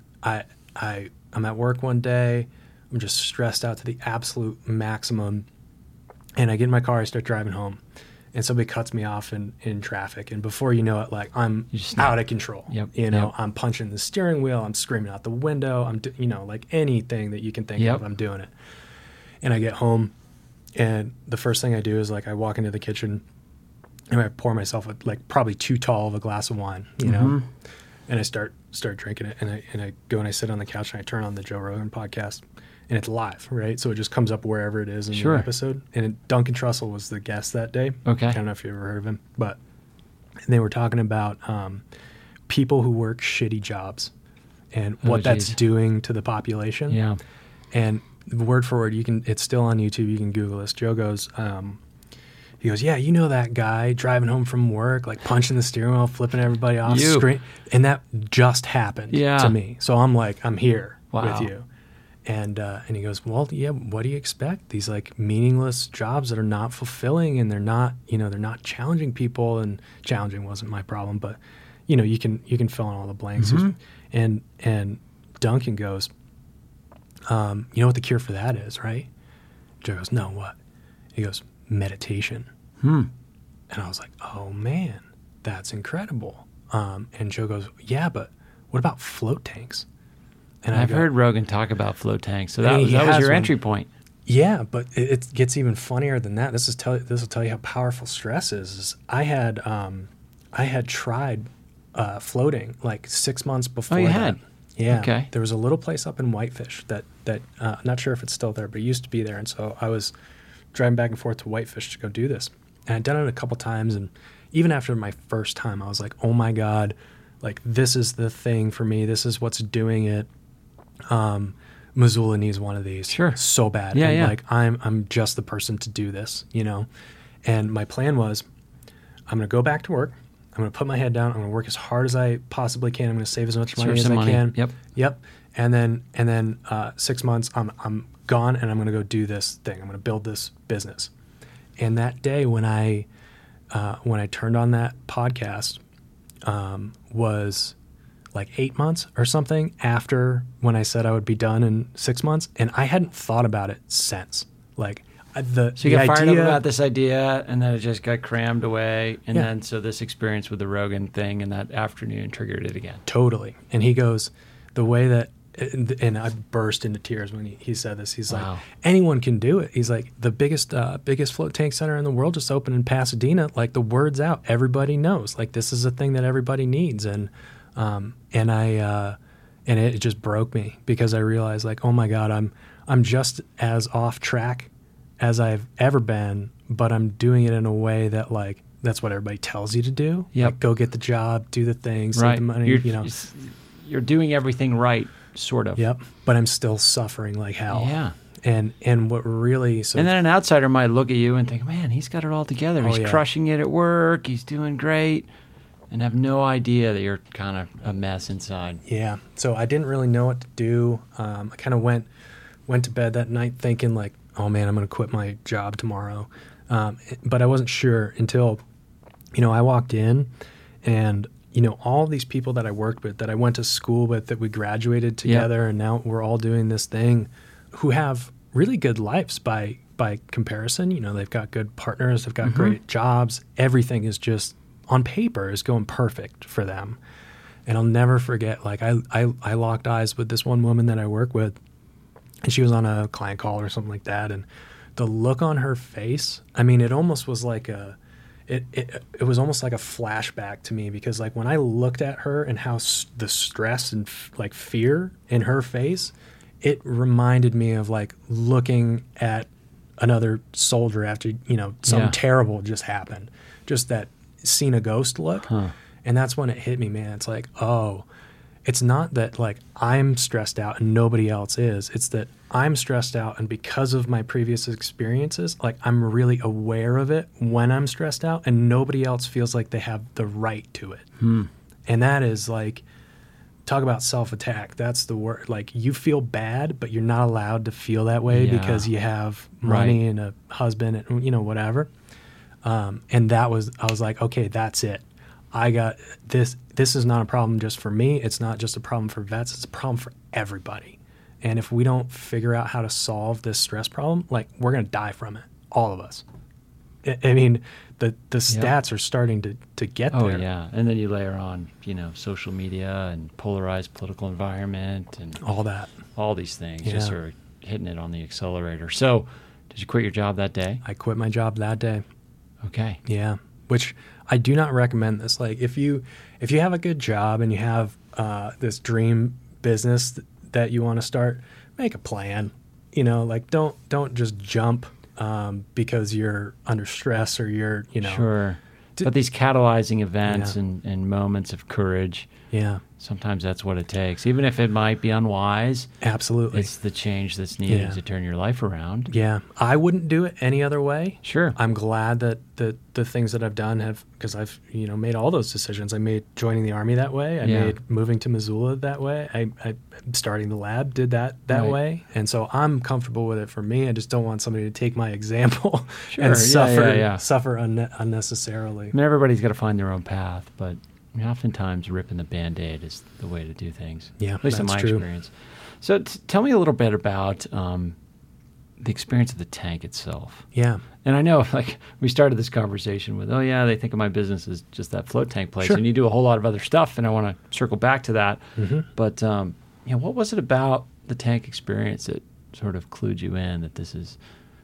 at work one day. I'm just stressed out to the absolute maximum. And I get in my car, I start driving home. And somebody cuts me off in traffic. And before you know it, like I'm out of control. Yep. Yep. I'm punching the steering wheel. I'm screaming out the window. I'm, like anything that you can think of, I'm doing it. And I get home, and the first thing I do is like I walk into the kitchen and I pour myself like probably too tall of a glass of wine, and I start drinking it, and I go and I sit on the couch and I turn on the Joe Rogan podcast, and it's live, right? So it just comes up wherever it is in the episode. And Duncan Trussell was the guest that day. Okay. I don't know if you ever heard of him, but they were talking about people who work shitty jobs and what that's doing to the population. Yeah. And word for word, it's still on YouTube. You can Google this. Joe goes, he goes, yeah, that guy driving home from work, like punching the steering wheel, flipping everybody off, and that just happened to me. So I'm like, I'm here with you. And he goes, well, yeah, what do you expect? These like meaningless jobs that are not fulfilling, and they're not challenging people, and challenging wasn't my problem, but you can fill in all the blanks. And Duncan goes, you know what the cure for that is, right? Joe goes, no, what? He goes, meditation. And I was like, oh man, that's incredible. And Joe goes, yeah, but what about float tanks? And I've heard Rogan talk about float tanks, so that was your entry point. Yeah, but it gets even funnier than that. This will tell you how powerful stress is I had tried floating like 6 months before. Oh, you that. had? Yeah. Okay. There was a little place up in Whitefish that I'm not sure if it's still there, but it used to be there. And so I was driving back and forth to Whitefish to go do this. And I'd done it a couple times, and even after my first time, I was like, oh my God, like this is the thing for me. This is what's doing it. Missoula needs one of these so bad. Yeah, and yeah. like I'm just the person to do this, And my plan was, I'm going to go back to work. I'm going to put my head down. I'm going to work as hard as I possibly can. I'm going to save as much money as I can. Yep. And then 6 months, I'm gone, and I'm going to go do this thing. I'm going to build this business. And that day when I turned on that podcast, was like 8 months or something after when I said I would be done in 6 months. And I hadn't thought about it since. Like So you got fired up about this idea, and then it just got crammed away, and then so this experience with the Rogan thing and that afternoon triggered it again. Totally. And he goes, the way that, and I burst into tears when he said this. He's like, anyone can do it. He's like, the biggest float tank center in the world just opened in Pasadena. Like, the word's out. Everybody knows. Like, this is a thing that everybody needs. And it just broke me, because I realized, like, oh my God, I'm just as off track as I've ever been, but I'm doing it in a way that, like, that's what everybody tells you to do. Yep. Like, go get the job, do the thing, save the money, You're doing everything right, sort of. Yep. But I'm still suffering like hell. Yeah. And what really... So, and then an outsider might look at you and think, man, he's got it all together. He's crushing it at work. He's doing great. And have no idea that you're kind of a mess inside. Yeah. So I didn't really know what to do. I kind of went to bed that night thinking, like, oh man, I'm going to quit my job tomorrow. But I wasn't sure until, I walked in, and, all these people that I worked with, that I went to school with, that we graduated together, and now we're all doing this thing, who have really good lives by comparison. They've got good partners, they've got great jobs. Everything is just, on paper, is going perfect for them. And I'll never forget, like, I locked eyes with this one woman that I work with, and she was on a client call or something like that. And the look on her face, I mean, it almost was like it was almost like a flashback to me, because, like, when I looked at her and how the stress and like fear in her face, it reminded me of, like, looking at another soldier after, something terrible just happened. Just that seen a ghost look. And that's when it hit me, man. It's like, oh, it's not that, like, I'm stressed out and nobody else is. It's that I'm stressed out, and because of my previous experiences, like, I'm really aware of it when I'm stressed out, and nobody else feels like they have the right to it. And that is, like, talk about self-attack. That's the word. Like, you feel bad, but you're not allowed to feel that way because you have money and a husband and, whatever. And I was like, okay, that's it. I got this. This is not a problem just for me. It's not just a problem for vets. It's a problem for everybody. And if we don't figure out how to solve this stress problem, like, we're going to die from it. All of us. I mean, the stats are starting to get there. Oh, yeah. And then you layer on, social media and polarized political environment and all that. All these things just sort of hitting it on the accelerator. So did you quit your job that day? I quit my job that day. Okay. Yeah. Which I do not recommend this. Like, if you have a good job and you have this dream business that you want to start, make a plan. Like, don't just jump because you're under stress or you're, Sure. But these catalyzing events and moments of courage, sometimes that's what it takes. Even if it might be unwise, absolutely, it's the change that's needed to turn your life around. Yeah. I wouldn't do it any other way. Sure. I'm glad that the things that I've done have, because I've, made all those decisions. I made joining the Army that way. I made moving to Missoula that way. I starting the lab did that way. And so I'm comfortable with it for me. I just don't want somebody to take my example and suffer unnecessarily. I mean, everybody's got to find their own path, but oftentimes ripping the Band-Aid is the way to do things. Yeah, at least in my true. experience. So tell me a little bit about the experience of the tank itself. Yeah. And I know, like, we started this conversation with, they think of my business as just that float tank place. Sure. And you do a whole lot of other stuff, and I want to circle back to that. But, what was it about the tank experience that sort of clued you in that this is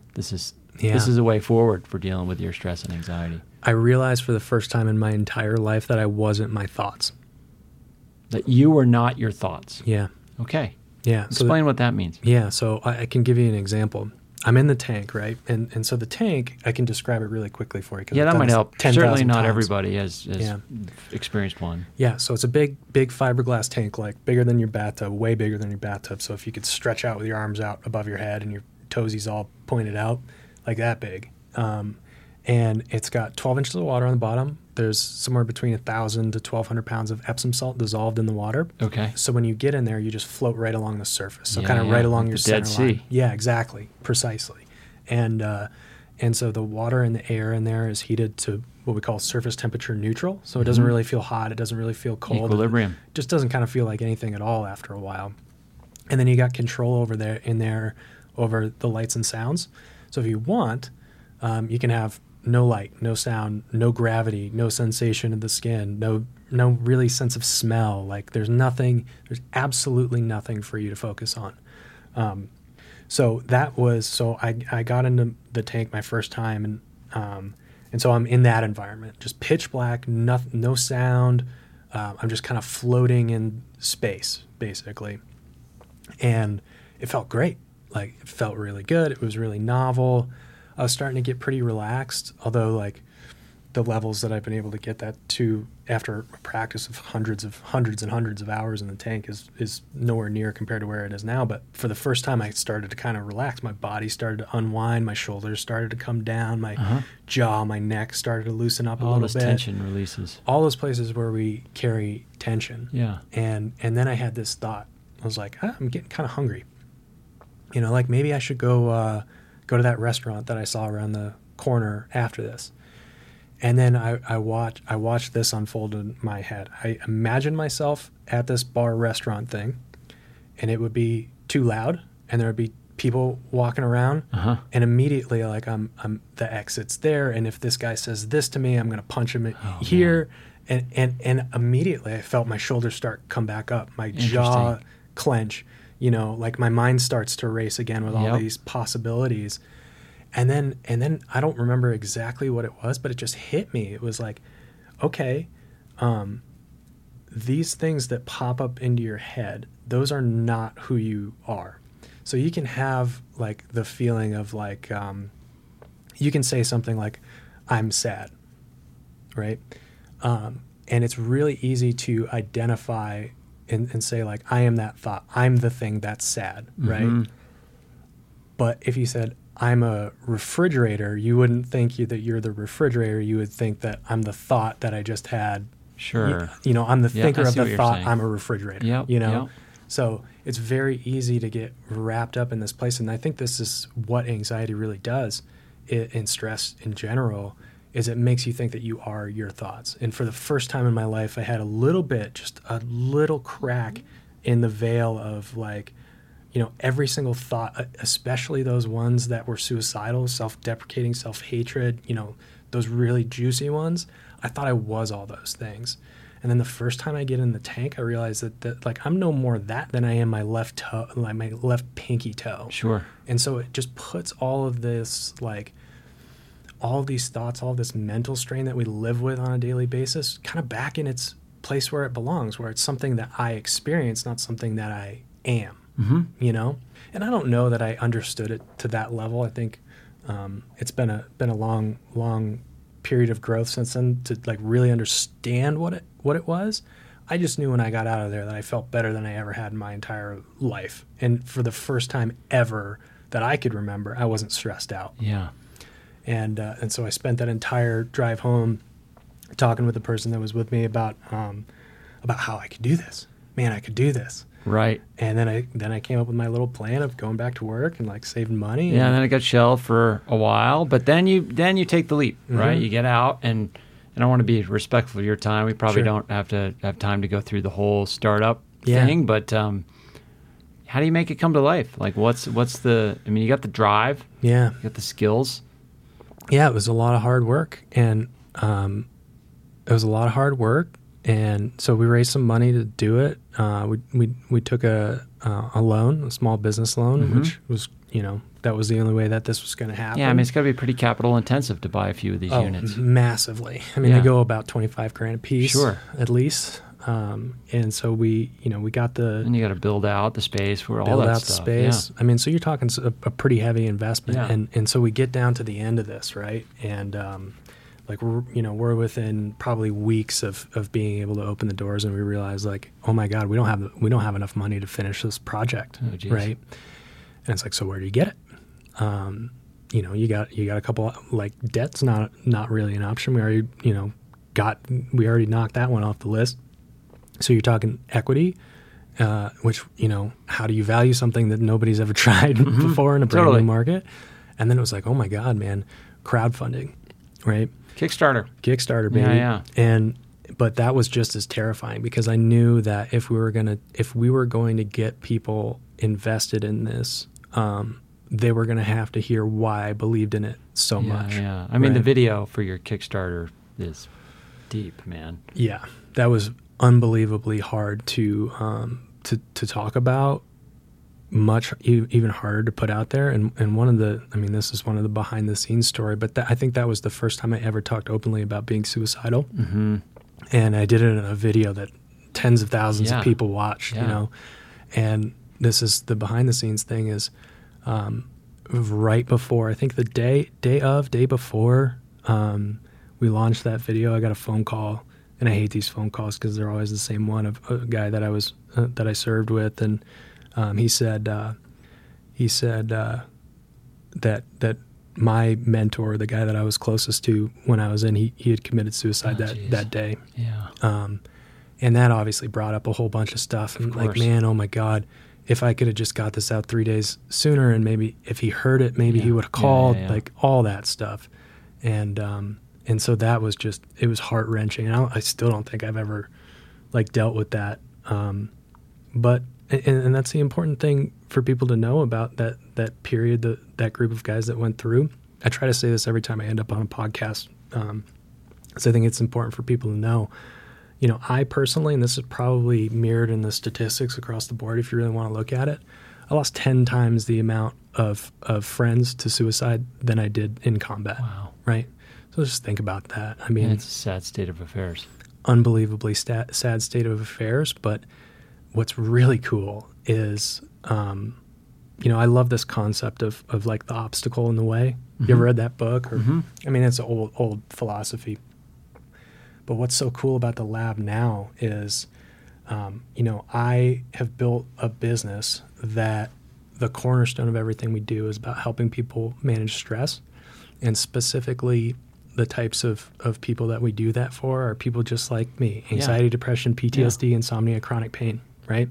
a way forward for dealing with your stress and anxiety? I realized for the first time in my entire life that I wasn't my thoughts. That you were not your thoughts. Yeah. Okay. Yeah. Explain what that means. Yeah. So I can give you an example. I'm in the tank, right? And so the tank, I can describe it really quickly for you. Yeah, that might help. Certainly not times. Everybody has experienced one. Yeah, so it's a big fiberglass tank, like bigger than your bathtub, way bigger than your bathtub. So if you could stretch out with your arms out above your head and your toesies all pointed out, like that big. And it's got 12 inches of water on the bottom. There's somewhere between 1,000 to 1,200 pounds of Epsom salt dissolved in the water. Okay. So when you get in there, you just float right along the surface. So kind of right along your center line. Yeah, exactly. Precisely. And so the water and the air in there is heated to what we call surface temperature neutral. So it doesn't really feel hot. It doesn't really feel cold. Equilibrium. It just doesn't kind of feel like anything at all after a while. And then you got control over there over the lights and sounds. So if you want, you can have no light, no sound, no gravity, no sensation of the skin, no really sense of smell. Like there's absolutely nothing for you to focus on. So I got into the tank my first time, and so I'm in that environment, just pitch black, no sound. I'm just kind of floating in space, basically. And it felt great. Like, it felt really good. It was really novel. I was starting to get pretty relaxed, although, like, the levels that I've been able to get that to after a practice of hundreds and hundreds of hours in the tank is nowhere near compared to where it is now. But for the first time, I started to kind of relax. My body started to unwind. My shoulders started to come down. My jaw, my neck started to loosen up a little bit. All this tension releases. All those places where we carry tension. Yeah. And then I had this thought. I was like, I'm getting kind of hungry. You know, like maybe I should go to that restaurant that I saw around the corner after this. And then I watched this unfold in my head. I imagined myself at this bar restaurant thing, and it would be too loud, and there would be people walking around, and immediately, like, I'm the exit's there, and if this guy says this to me, I'm gonna punch him here, and immediately I felt my shoulders come back up, my jaw clench, you know, like my mind starts to race again with all these possibilities. And then I don't remember exactly what it was, but it just hit me. It was like, okay, these things that pop up into your head, those are not who you are. So you can have like the feeling of like, you can say something like, I'm sad, right? And it's really easy to identify and say like, I am that thought. I'm the thing that's sad, right? But if you said, I'm a refrigerator, you wouldn't think that you're the refrigerator. You would think that I'm the thought that I just had. Sure. You know, I'm the thinker of the thought. I'm a refrigerator. Yep. You know? Yep. So it's very easy to get wrapped up in this place. And I think this is what anxiety really does in stress in general, is it makes you think that you are your thoughts. And for the first time in my life, I had just a little crack in the veil of like, you know, every single thought, especially those ones that were suicidal, self-deprecating, self-hatred, you know, those really juicy ones, I thought I was all those things. And then the first time I get in the tank, I realized that like I'm no more that than I am my left toe, like my left pinky toe. Sure. And so it just puts all of this, like, all of these thoughts, all this mental strain that we live with on a daily basis, kind of back in its place where it belongs, where it's something that I experience, not something that I am. You know, and I don't know that I understood it to that level. I think it's been a long period of growth since then to like really understand what it was. I just knew when I got out of there that I felt better than I ever had in my entire life, and for the first time ever that I could remember, I wasn't stressed out. Yeah, and so I spent that entire drive home talking with the person that was with me about how I could do this. Man, I could do this. Right. And then I came up with my little plan of going back to work and like saving money. Yeah, and then it got shelved for a while, but then you take the leap, right? You get out, and I want to be respectful of your time. We probably don't have time to go through the whole startup thing, but how do you make it come to life? Like what's the, I mean, you got the drive. Yeah. You got the skills. Yeah, it was a lot of hard work, and and so we raised some money to do it. We took a loan, a small business loan, which was, you know, that was the only way that this was going to happen. Yeah, I mean, it's got to be pretty capital intensive to buy a few of these units. Massively. I mean, they go about $25,000 a piece, at least. And so we got and you got to build out the space for all that build out stuff. the space. Yeah. I mean, so you're talking a pretty heavy investment, and so we get down to the end of this, right? And like we're within probably weeks of being able to open the doors, and we realize like, oh my God, we don't have enough money to finish this project, right? And it's like, so where do you get it? You got a couple, like, debt's not really an option. We already knocked that one off the list. So you're talking equity, which, you know, how do you value something that nobody's ever tried before in a brand new market? And then it was like, oh my God, man, crowdfunding, right? Kickstarter, baby. Yeah. But that was just as terrifying, because I knew that if we were going to get people invested in this, they were going to have to hear why I believed in it so much. Yeah. I mean, right? the video for your Kickstarter is deep, man. Yeah, that was unbelievably hard to talk about, even harder to put out there. And one of the, I mean, this is one of the behind the scenes story, but I think that was the first time I ever talked openly about being suicidal. Mm-hmm. And I did it in a video that tens of thousands of people watched, you know. And this is the behind the scenes thing is right before, I think the day before we launched that video, I got a phone call, and I hate these phone calls because they're always the same one, of a guy that I served with, and he said that my mentor, the guy that I was closest to when I was in, he had committed suicide that day. Yeah. And that obviously brought up a whole bunch of stuff. And like, man, oh my God, if I could have just got this out 3 days sooner, and maybe if he heard it, maybe he would have called, like all that stuff. And so that was just, it was heart wrenching. And I still don't think I've ever like dealt with that. But that's the important thing for people to know about that period, that group of guys that went through. I try to say this every time I end up on a podcast, because I think it's important for people to know. You know, I personally, and this is probably mirrored in the statistics across the board if you really want to look at it, I lost 10 times the amount of friends to suicide than I did in combat. Wow. Right? So just think about that. I mean, it's a sad state of affairs. Unbelievably sad state of affairs. But what's really cool is, you know, I love this concept of like the obstacle in the way. Mm-hmm. You ever read that book? Or, I mean, it's an old philosophy. But what's so cool about the lab now is, you know, I have built a business that the cornerstone of everything we do is about helping people manage stress. And specifically, the types of people that we do that for are people just like me: anxiety, depression, PTSD, insomnia, chronic pain, right?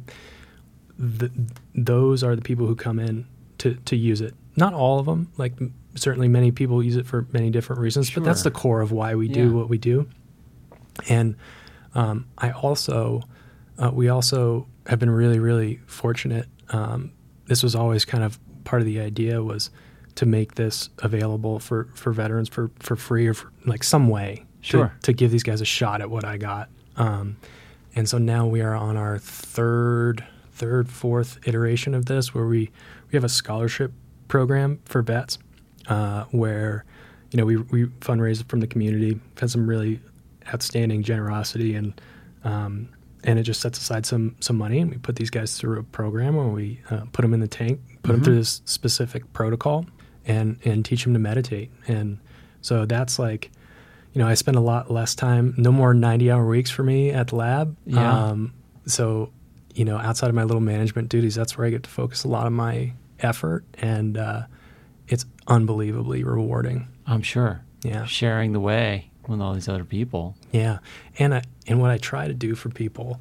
Those are the people who come in to use it. Not all of them. Like, certainly many people use it for many different reasons, but that's the core of why we do what we do. And we also have been really, really fortunate. This was always kind of part of the idea, was to make this available for veterans for free, or for like some way to give these guys a shot at what I got. And so now we are on our fourth iteration of this, where we have a scholarship program for vets, where, you know, we fundraise from the community. We've had some really outstanding generosity, and it just sets aside some money, and we put these guys through a program where we put them in the tank, put them through this specific protocol, and teach them to meditate. And so that's like, you know, I spend a lot less time, no more 90-hour weeks for me at the lab. So, you know, outside of my little management duties, that's where I get to focus a lot of my effort, and it's unbelievably rewarding. I'm sure. Yeah. Sharing the way with all these other people. Yeah. And what I try to do for people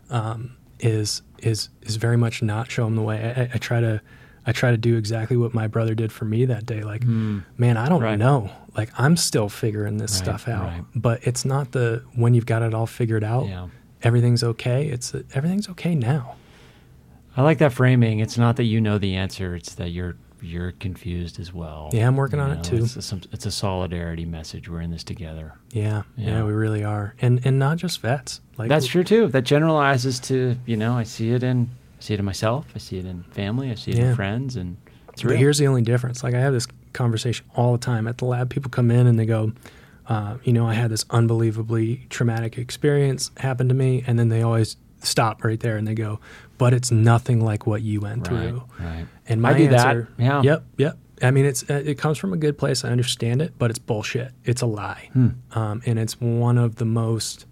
is very much not show them the way. I try to do exactly what my brother did for me that day. Like, man, I don't know. Like, I'm still figuring this stuff out. Right. But it's not when you've got it all figured out, everything's okay. Everything's okay now. I like that framing. It's not that you know the answer. It's that you're confused as well. Yeah, I'm working on it too. It's a solidarity message. We're in this together. Yeah, we really are. And not just vets. Like, that's true too. That generalizes to, you know, I see it in myself. I see it in family. I see it in friends. And it's real. But here's the only difference. Like, I have this conversation all the time at the lab. People come in and they go, you know, I had this unbelievably traumatic experience happen to me. And then they always stop right there and they go, but it's nothing like what you went through. Right. And my I do answer, that. Yeah. Yep. I mean, it comes from a good place. I understand it, but it's bullshit. It's a lie. And it's one of the most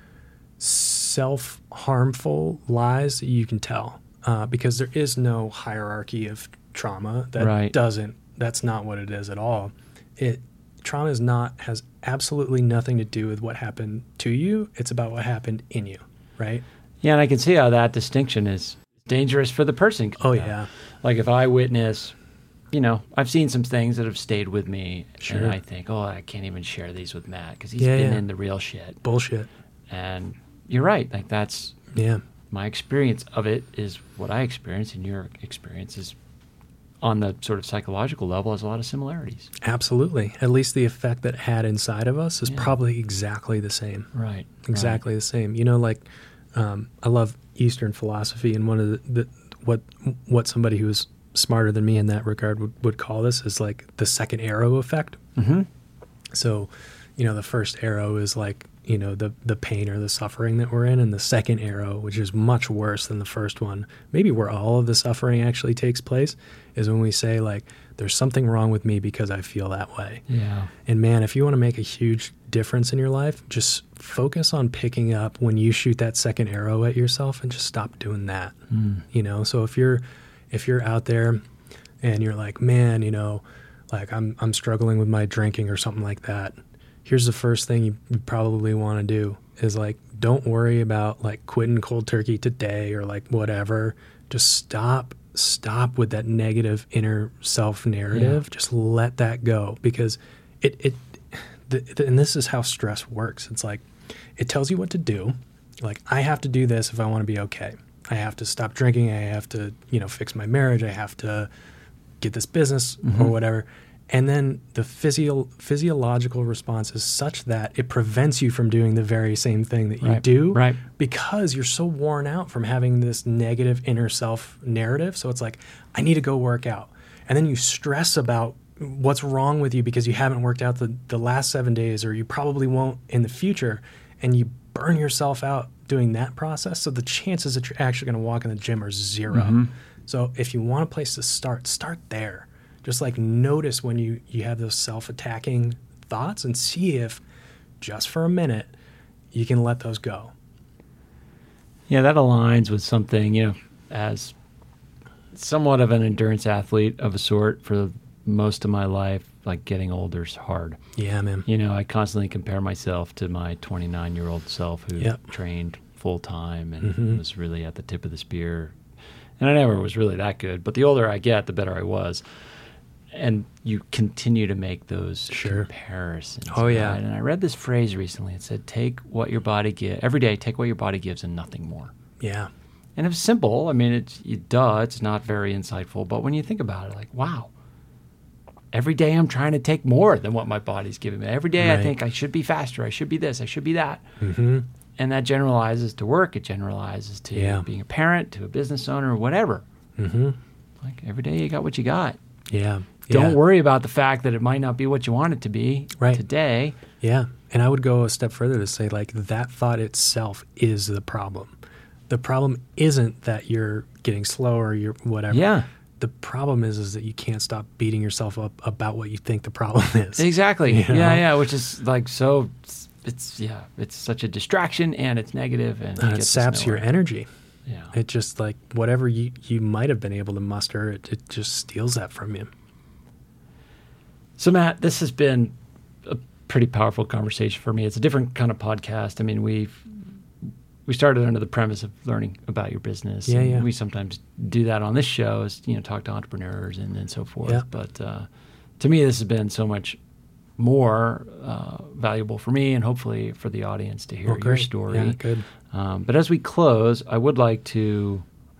self-harmful lies that you can tell, because there is no hierarchy of trauma. That's not what it is at all. Trauma has absolutely nothing to do with what happened to you. It's about what happened in you, right? Yeah, and I can see how that distinction is dangerous for the person. Oh, yeah. Like, if I witness, you know, I've seen some things that have stayed with me, and I think, I can't even share these with Matt because he's been in the real shit. Bullshit. And you're right. Like, that's my experience of it is what I experience, and your experience is on the sort of psychological level has a lot of similarities. Absolutely. At least the effect that it had inside of us is probably exactly the same. Right. Exactly the same. You know, like I love Eastern philosophy, and one of what somebody who's smarter than me in that regard would call this is like the second arrow effect. Mm-hmm. So, you know, the first arrow is like, you know, the pain or the suffering that we're in, and the second arrow, which is much worse than the first one, maybe where all of the suffering actually takes place, is when we say like, there's something wrong with me because I feel that way. Yeah. And man, if you want to make a huge difference in your life, just focus on picking up when you shoot that second arrow at yourself and just stop doing that. You know, so if you're out there and you're like, man, you know, like I'm struggling with my drinking or something like that, here's the first thing you probably want to do is like, don't worry about like quitting cold turkey today or like whatever. Just stop with that negative inner self narrative. Yeah. Just let that go, because and this is how stress works. It's like, it tells you what to do. Like, I have to do this if I want to be okay. I have to stop drinking. I have to, you know, fix my marriage. I have to get this business or whatever. And then the physiological response is such that it prevents you from doing the very same thing that you do, because you're so worn out from having this negative inner self narrative. So it's like, I need to go work out. And then you stress about what's wrong with you because you haven't worked out the last 7 days, or you probably won't in the future. And you burn yourself out doing that process. So the chances that you're actually going to walk in the gym are zero. So if you want a place to start there. Just like notice when you have those self-attacking thoughts and see if just for a minute you can let those go. Yeah, that aligns with something, you know, as somewhat of an endurance athlete of a sort for most of my life, like getting older is hard. Yeah, man. You know, I constantly compare myself to my 29-year-old self who trained full-time and was really at the tip of the spear. And I never was really that good, but the older I get, the better I was. And you continue to make those comparisons. Oh, yeah. Right? And I read this phrase recently. It said, take what your body gives, every day, take what your body gives and nothing more. Yeah. And it was simple. I mean, it's not very insightful. But when you think about it, like, wow, every day I'm trying to take more than what my body's giving me. Every day I think I should be faster. I should be this. I should be that. And that generalizes to work. It generalizes to being a parent, to a business owner, or whatever. Like, every day you got what you got. Yeah. Don't worry about the fact that it might not be what you want it to be today. Yeah. And I would go a step further to say, like, that thought itself is the problem. The problem isn't that you're getting slower or you're whatever. Yeah. The problem is that you can't stop beating yourself up about what you think the problem is. Exactly. You know? Yeah. Which is like, so it's such a distraction, and it's negative, and it saps your energy. Yeah. It just, like, whatever you might have been able to muster, it just steals that from you. So, Matt, this has been a pretty powerful conversation for me. It's a different kind of podcast. I mean, we started under the premise of learning about your business. Yeah. We sometimes do that on this show, is, you know, talk to entrepreneurs and so forth. Yeah. But to me, this has been so much more valuable for me, and hopefully for the audience to hear your story. Yeah, good. But as we close, I would like to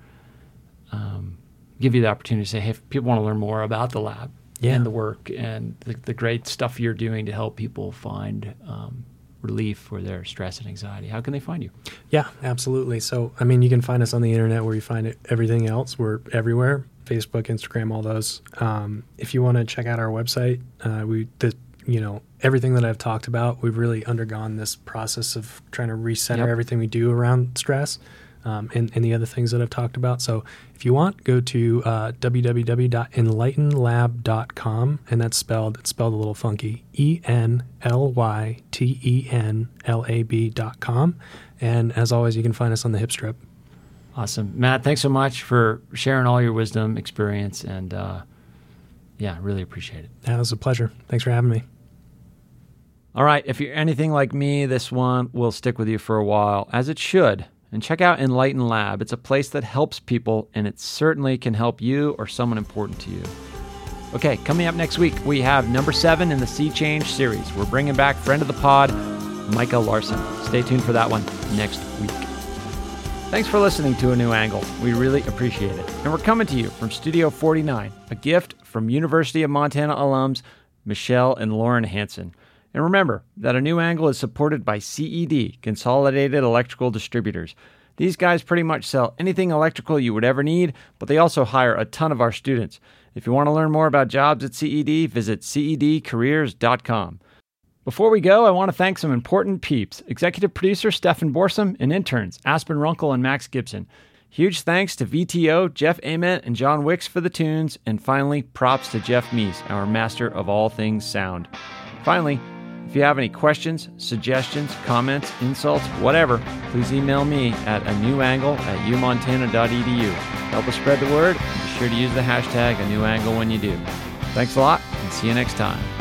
give you the opportunity to say, hey, if people want to learn more about the lab and the work and the great stuff you're doing to help people find relief for their stress and anxiety, how can they find you? Yeah, absolutely. So, I mean, you can find us on the internet where you find everything else. We're everywhere: Facebook, Instagram, all those. If you want to check out our website, everything that I've talked about, we've really undergone this process of trying to recenter everything we do around stress. And the other things that I've talked about. So if you want, go to www.enlightenlab.com, and it's spelled a little funky, ENLYTENLAB.com. And as always, you can find us on the hip strip. Awesome. Matt, thanks so much for sharing all your wisdom, experience, and really appreciate it. That was a pleasure. Thanks for having me. All right. If you're anything like me, this one will stick with you for a while, as it should. And check out Enlighten Lab. It's a place that helps people, and it certainly can help you or someone important to you. Okay, coming up next week, we have number 7 in the Sea Change series. We're bringing back friend of the pod, Micah Larson. Stay tuned for that one next week. Thanks for listening to A New Angle. We really appreciate it. And we're coming to you from Studio 49, a gift from University of Montana alums Michelle and Lauren Hansen. And remember that A New Angle is supported by CED, Consolidated Electrical Distributors. These guys pretty much sell anything electrical you would ever need, but they also hire a ton of our students. If you want to learn more about jobs at CED, visit cedcareers.com. Before we go, I want to thank some important peeps: executive producer Stefan Borsum and interns Aspen Runkle and Max Gibson. Huge thanks to VTO, Jeff Ament, and John Wicks for the tunes. And finally, props to Jeff Meese, our master of all things sound. Finally, if you have any questions, suggestions, comments, insults, whatever, please email me at anewangle@umontana.edu. Help us spread the word, and be sure to use the hashtag #anewangle when you do. Thanks a lot, and see you next time.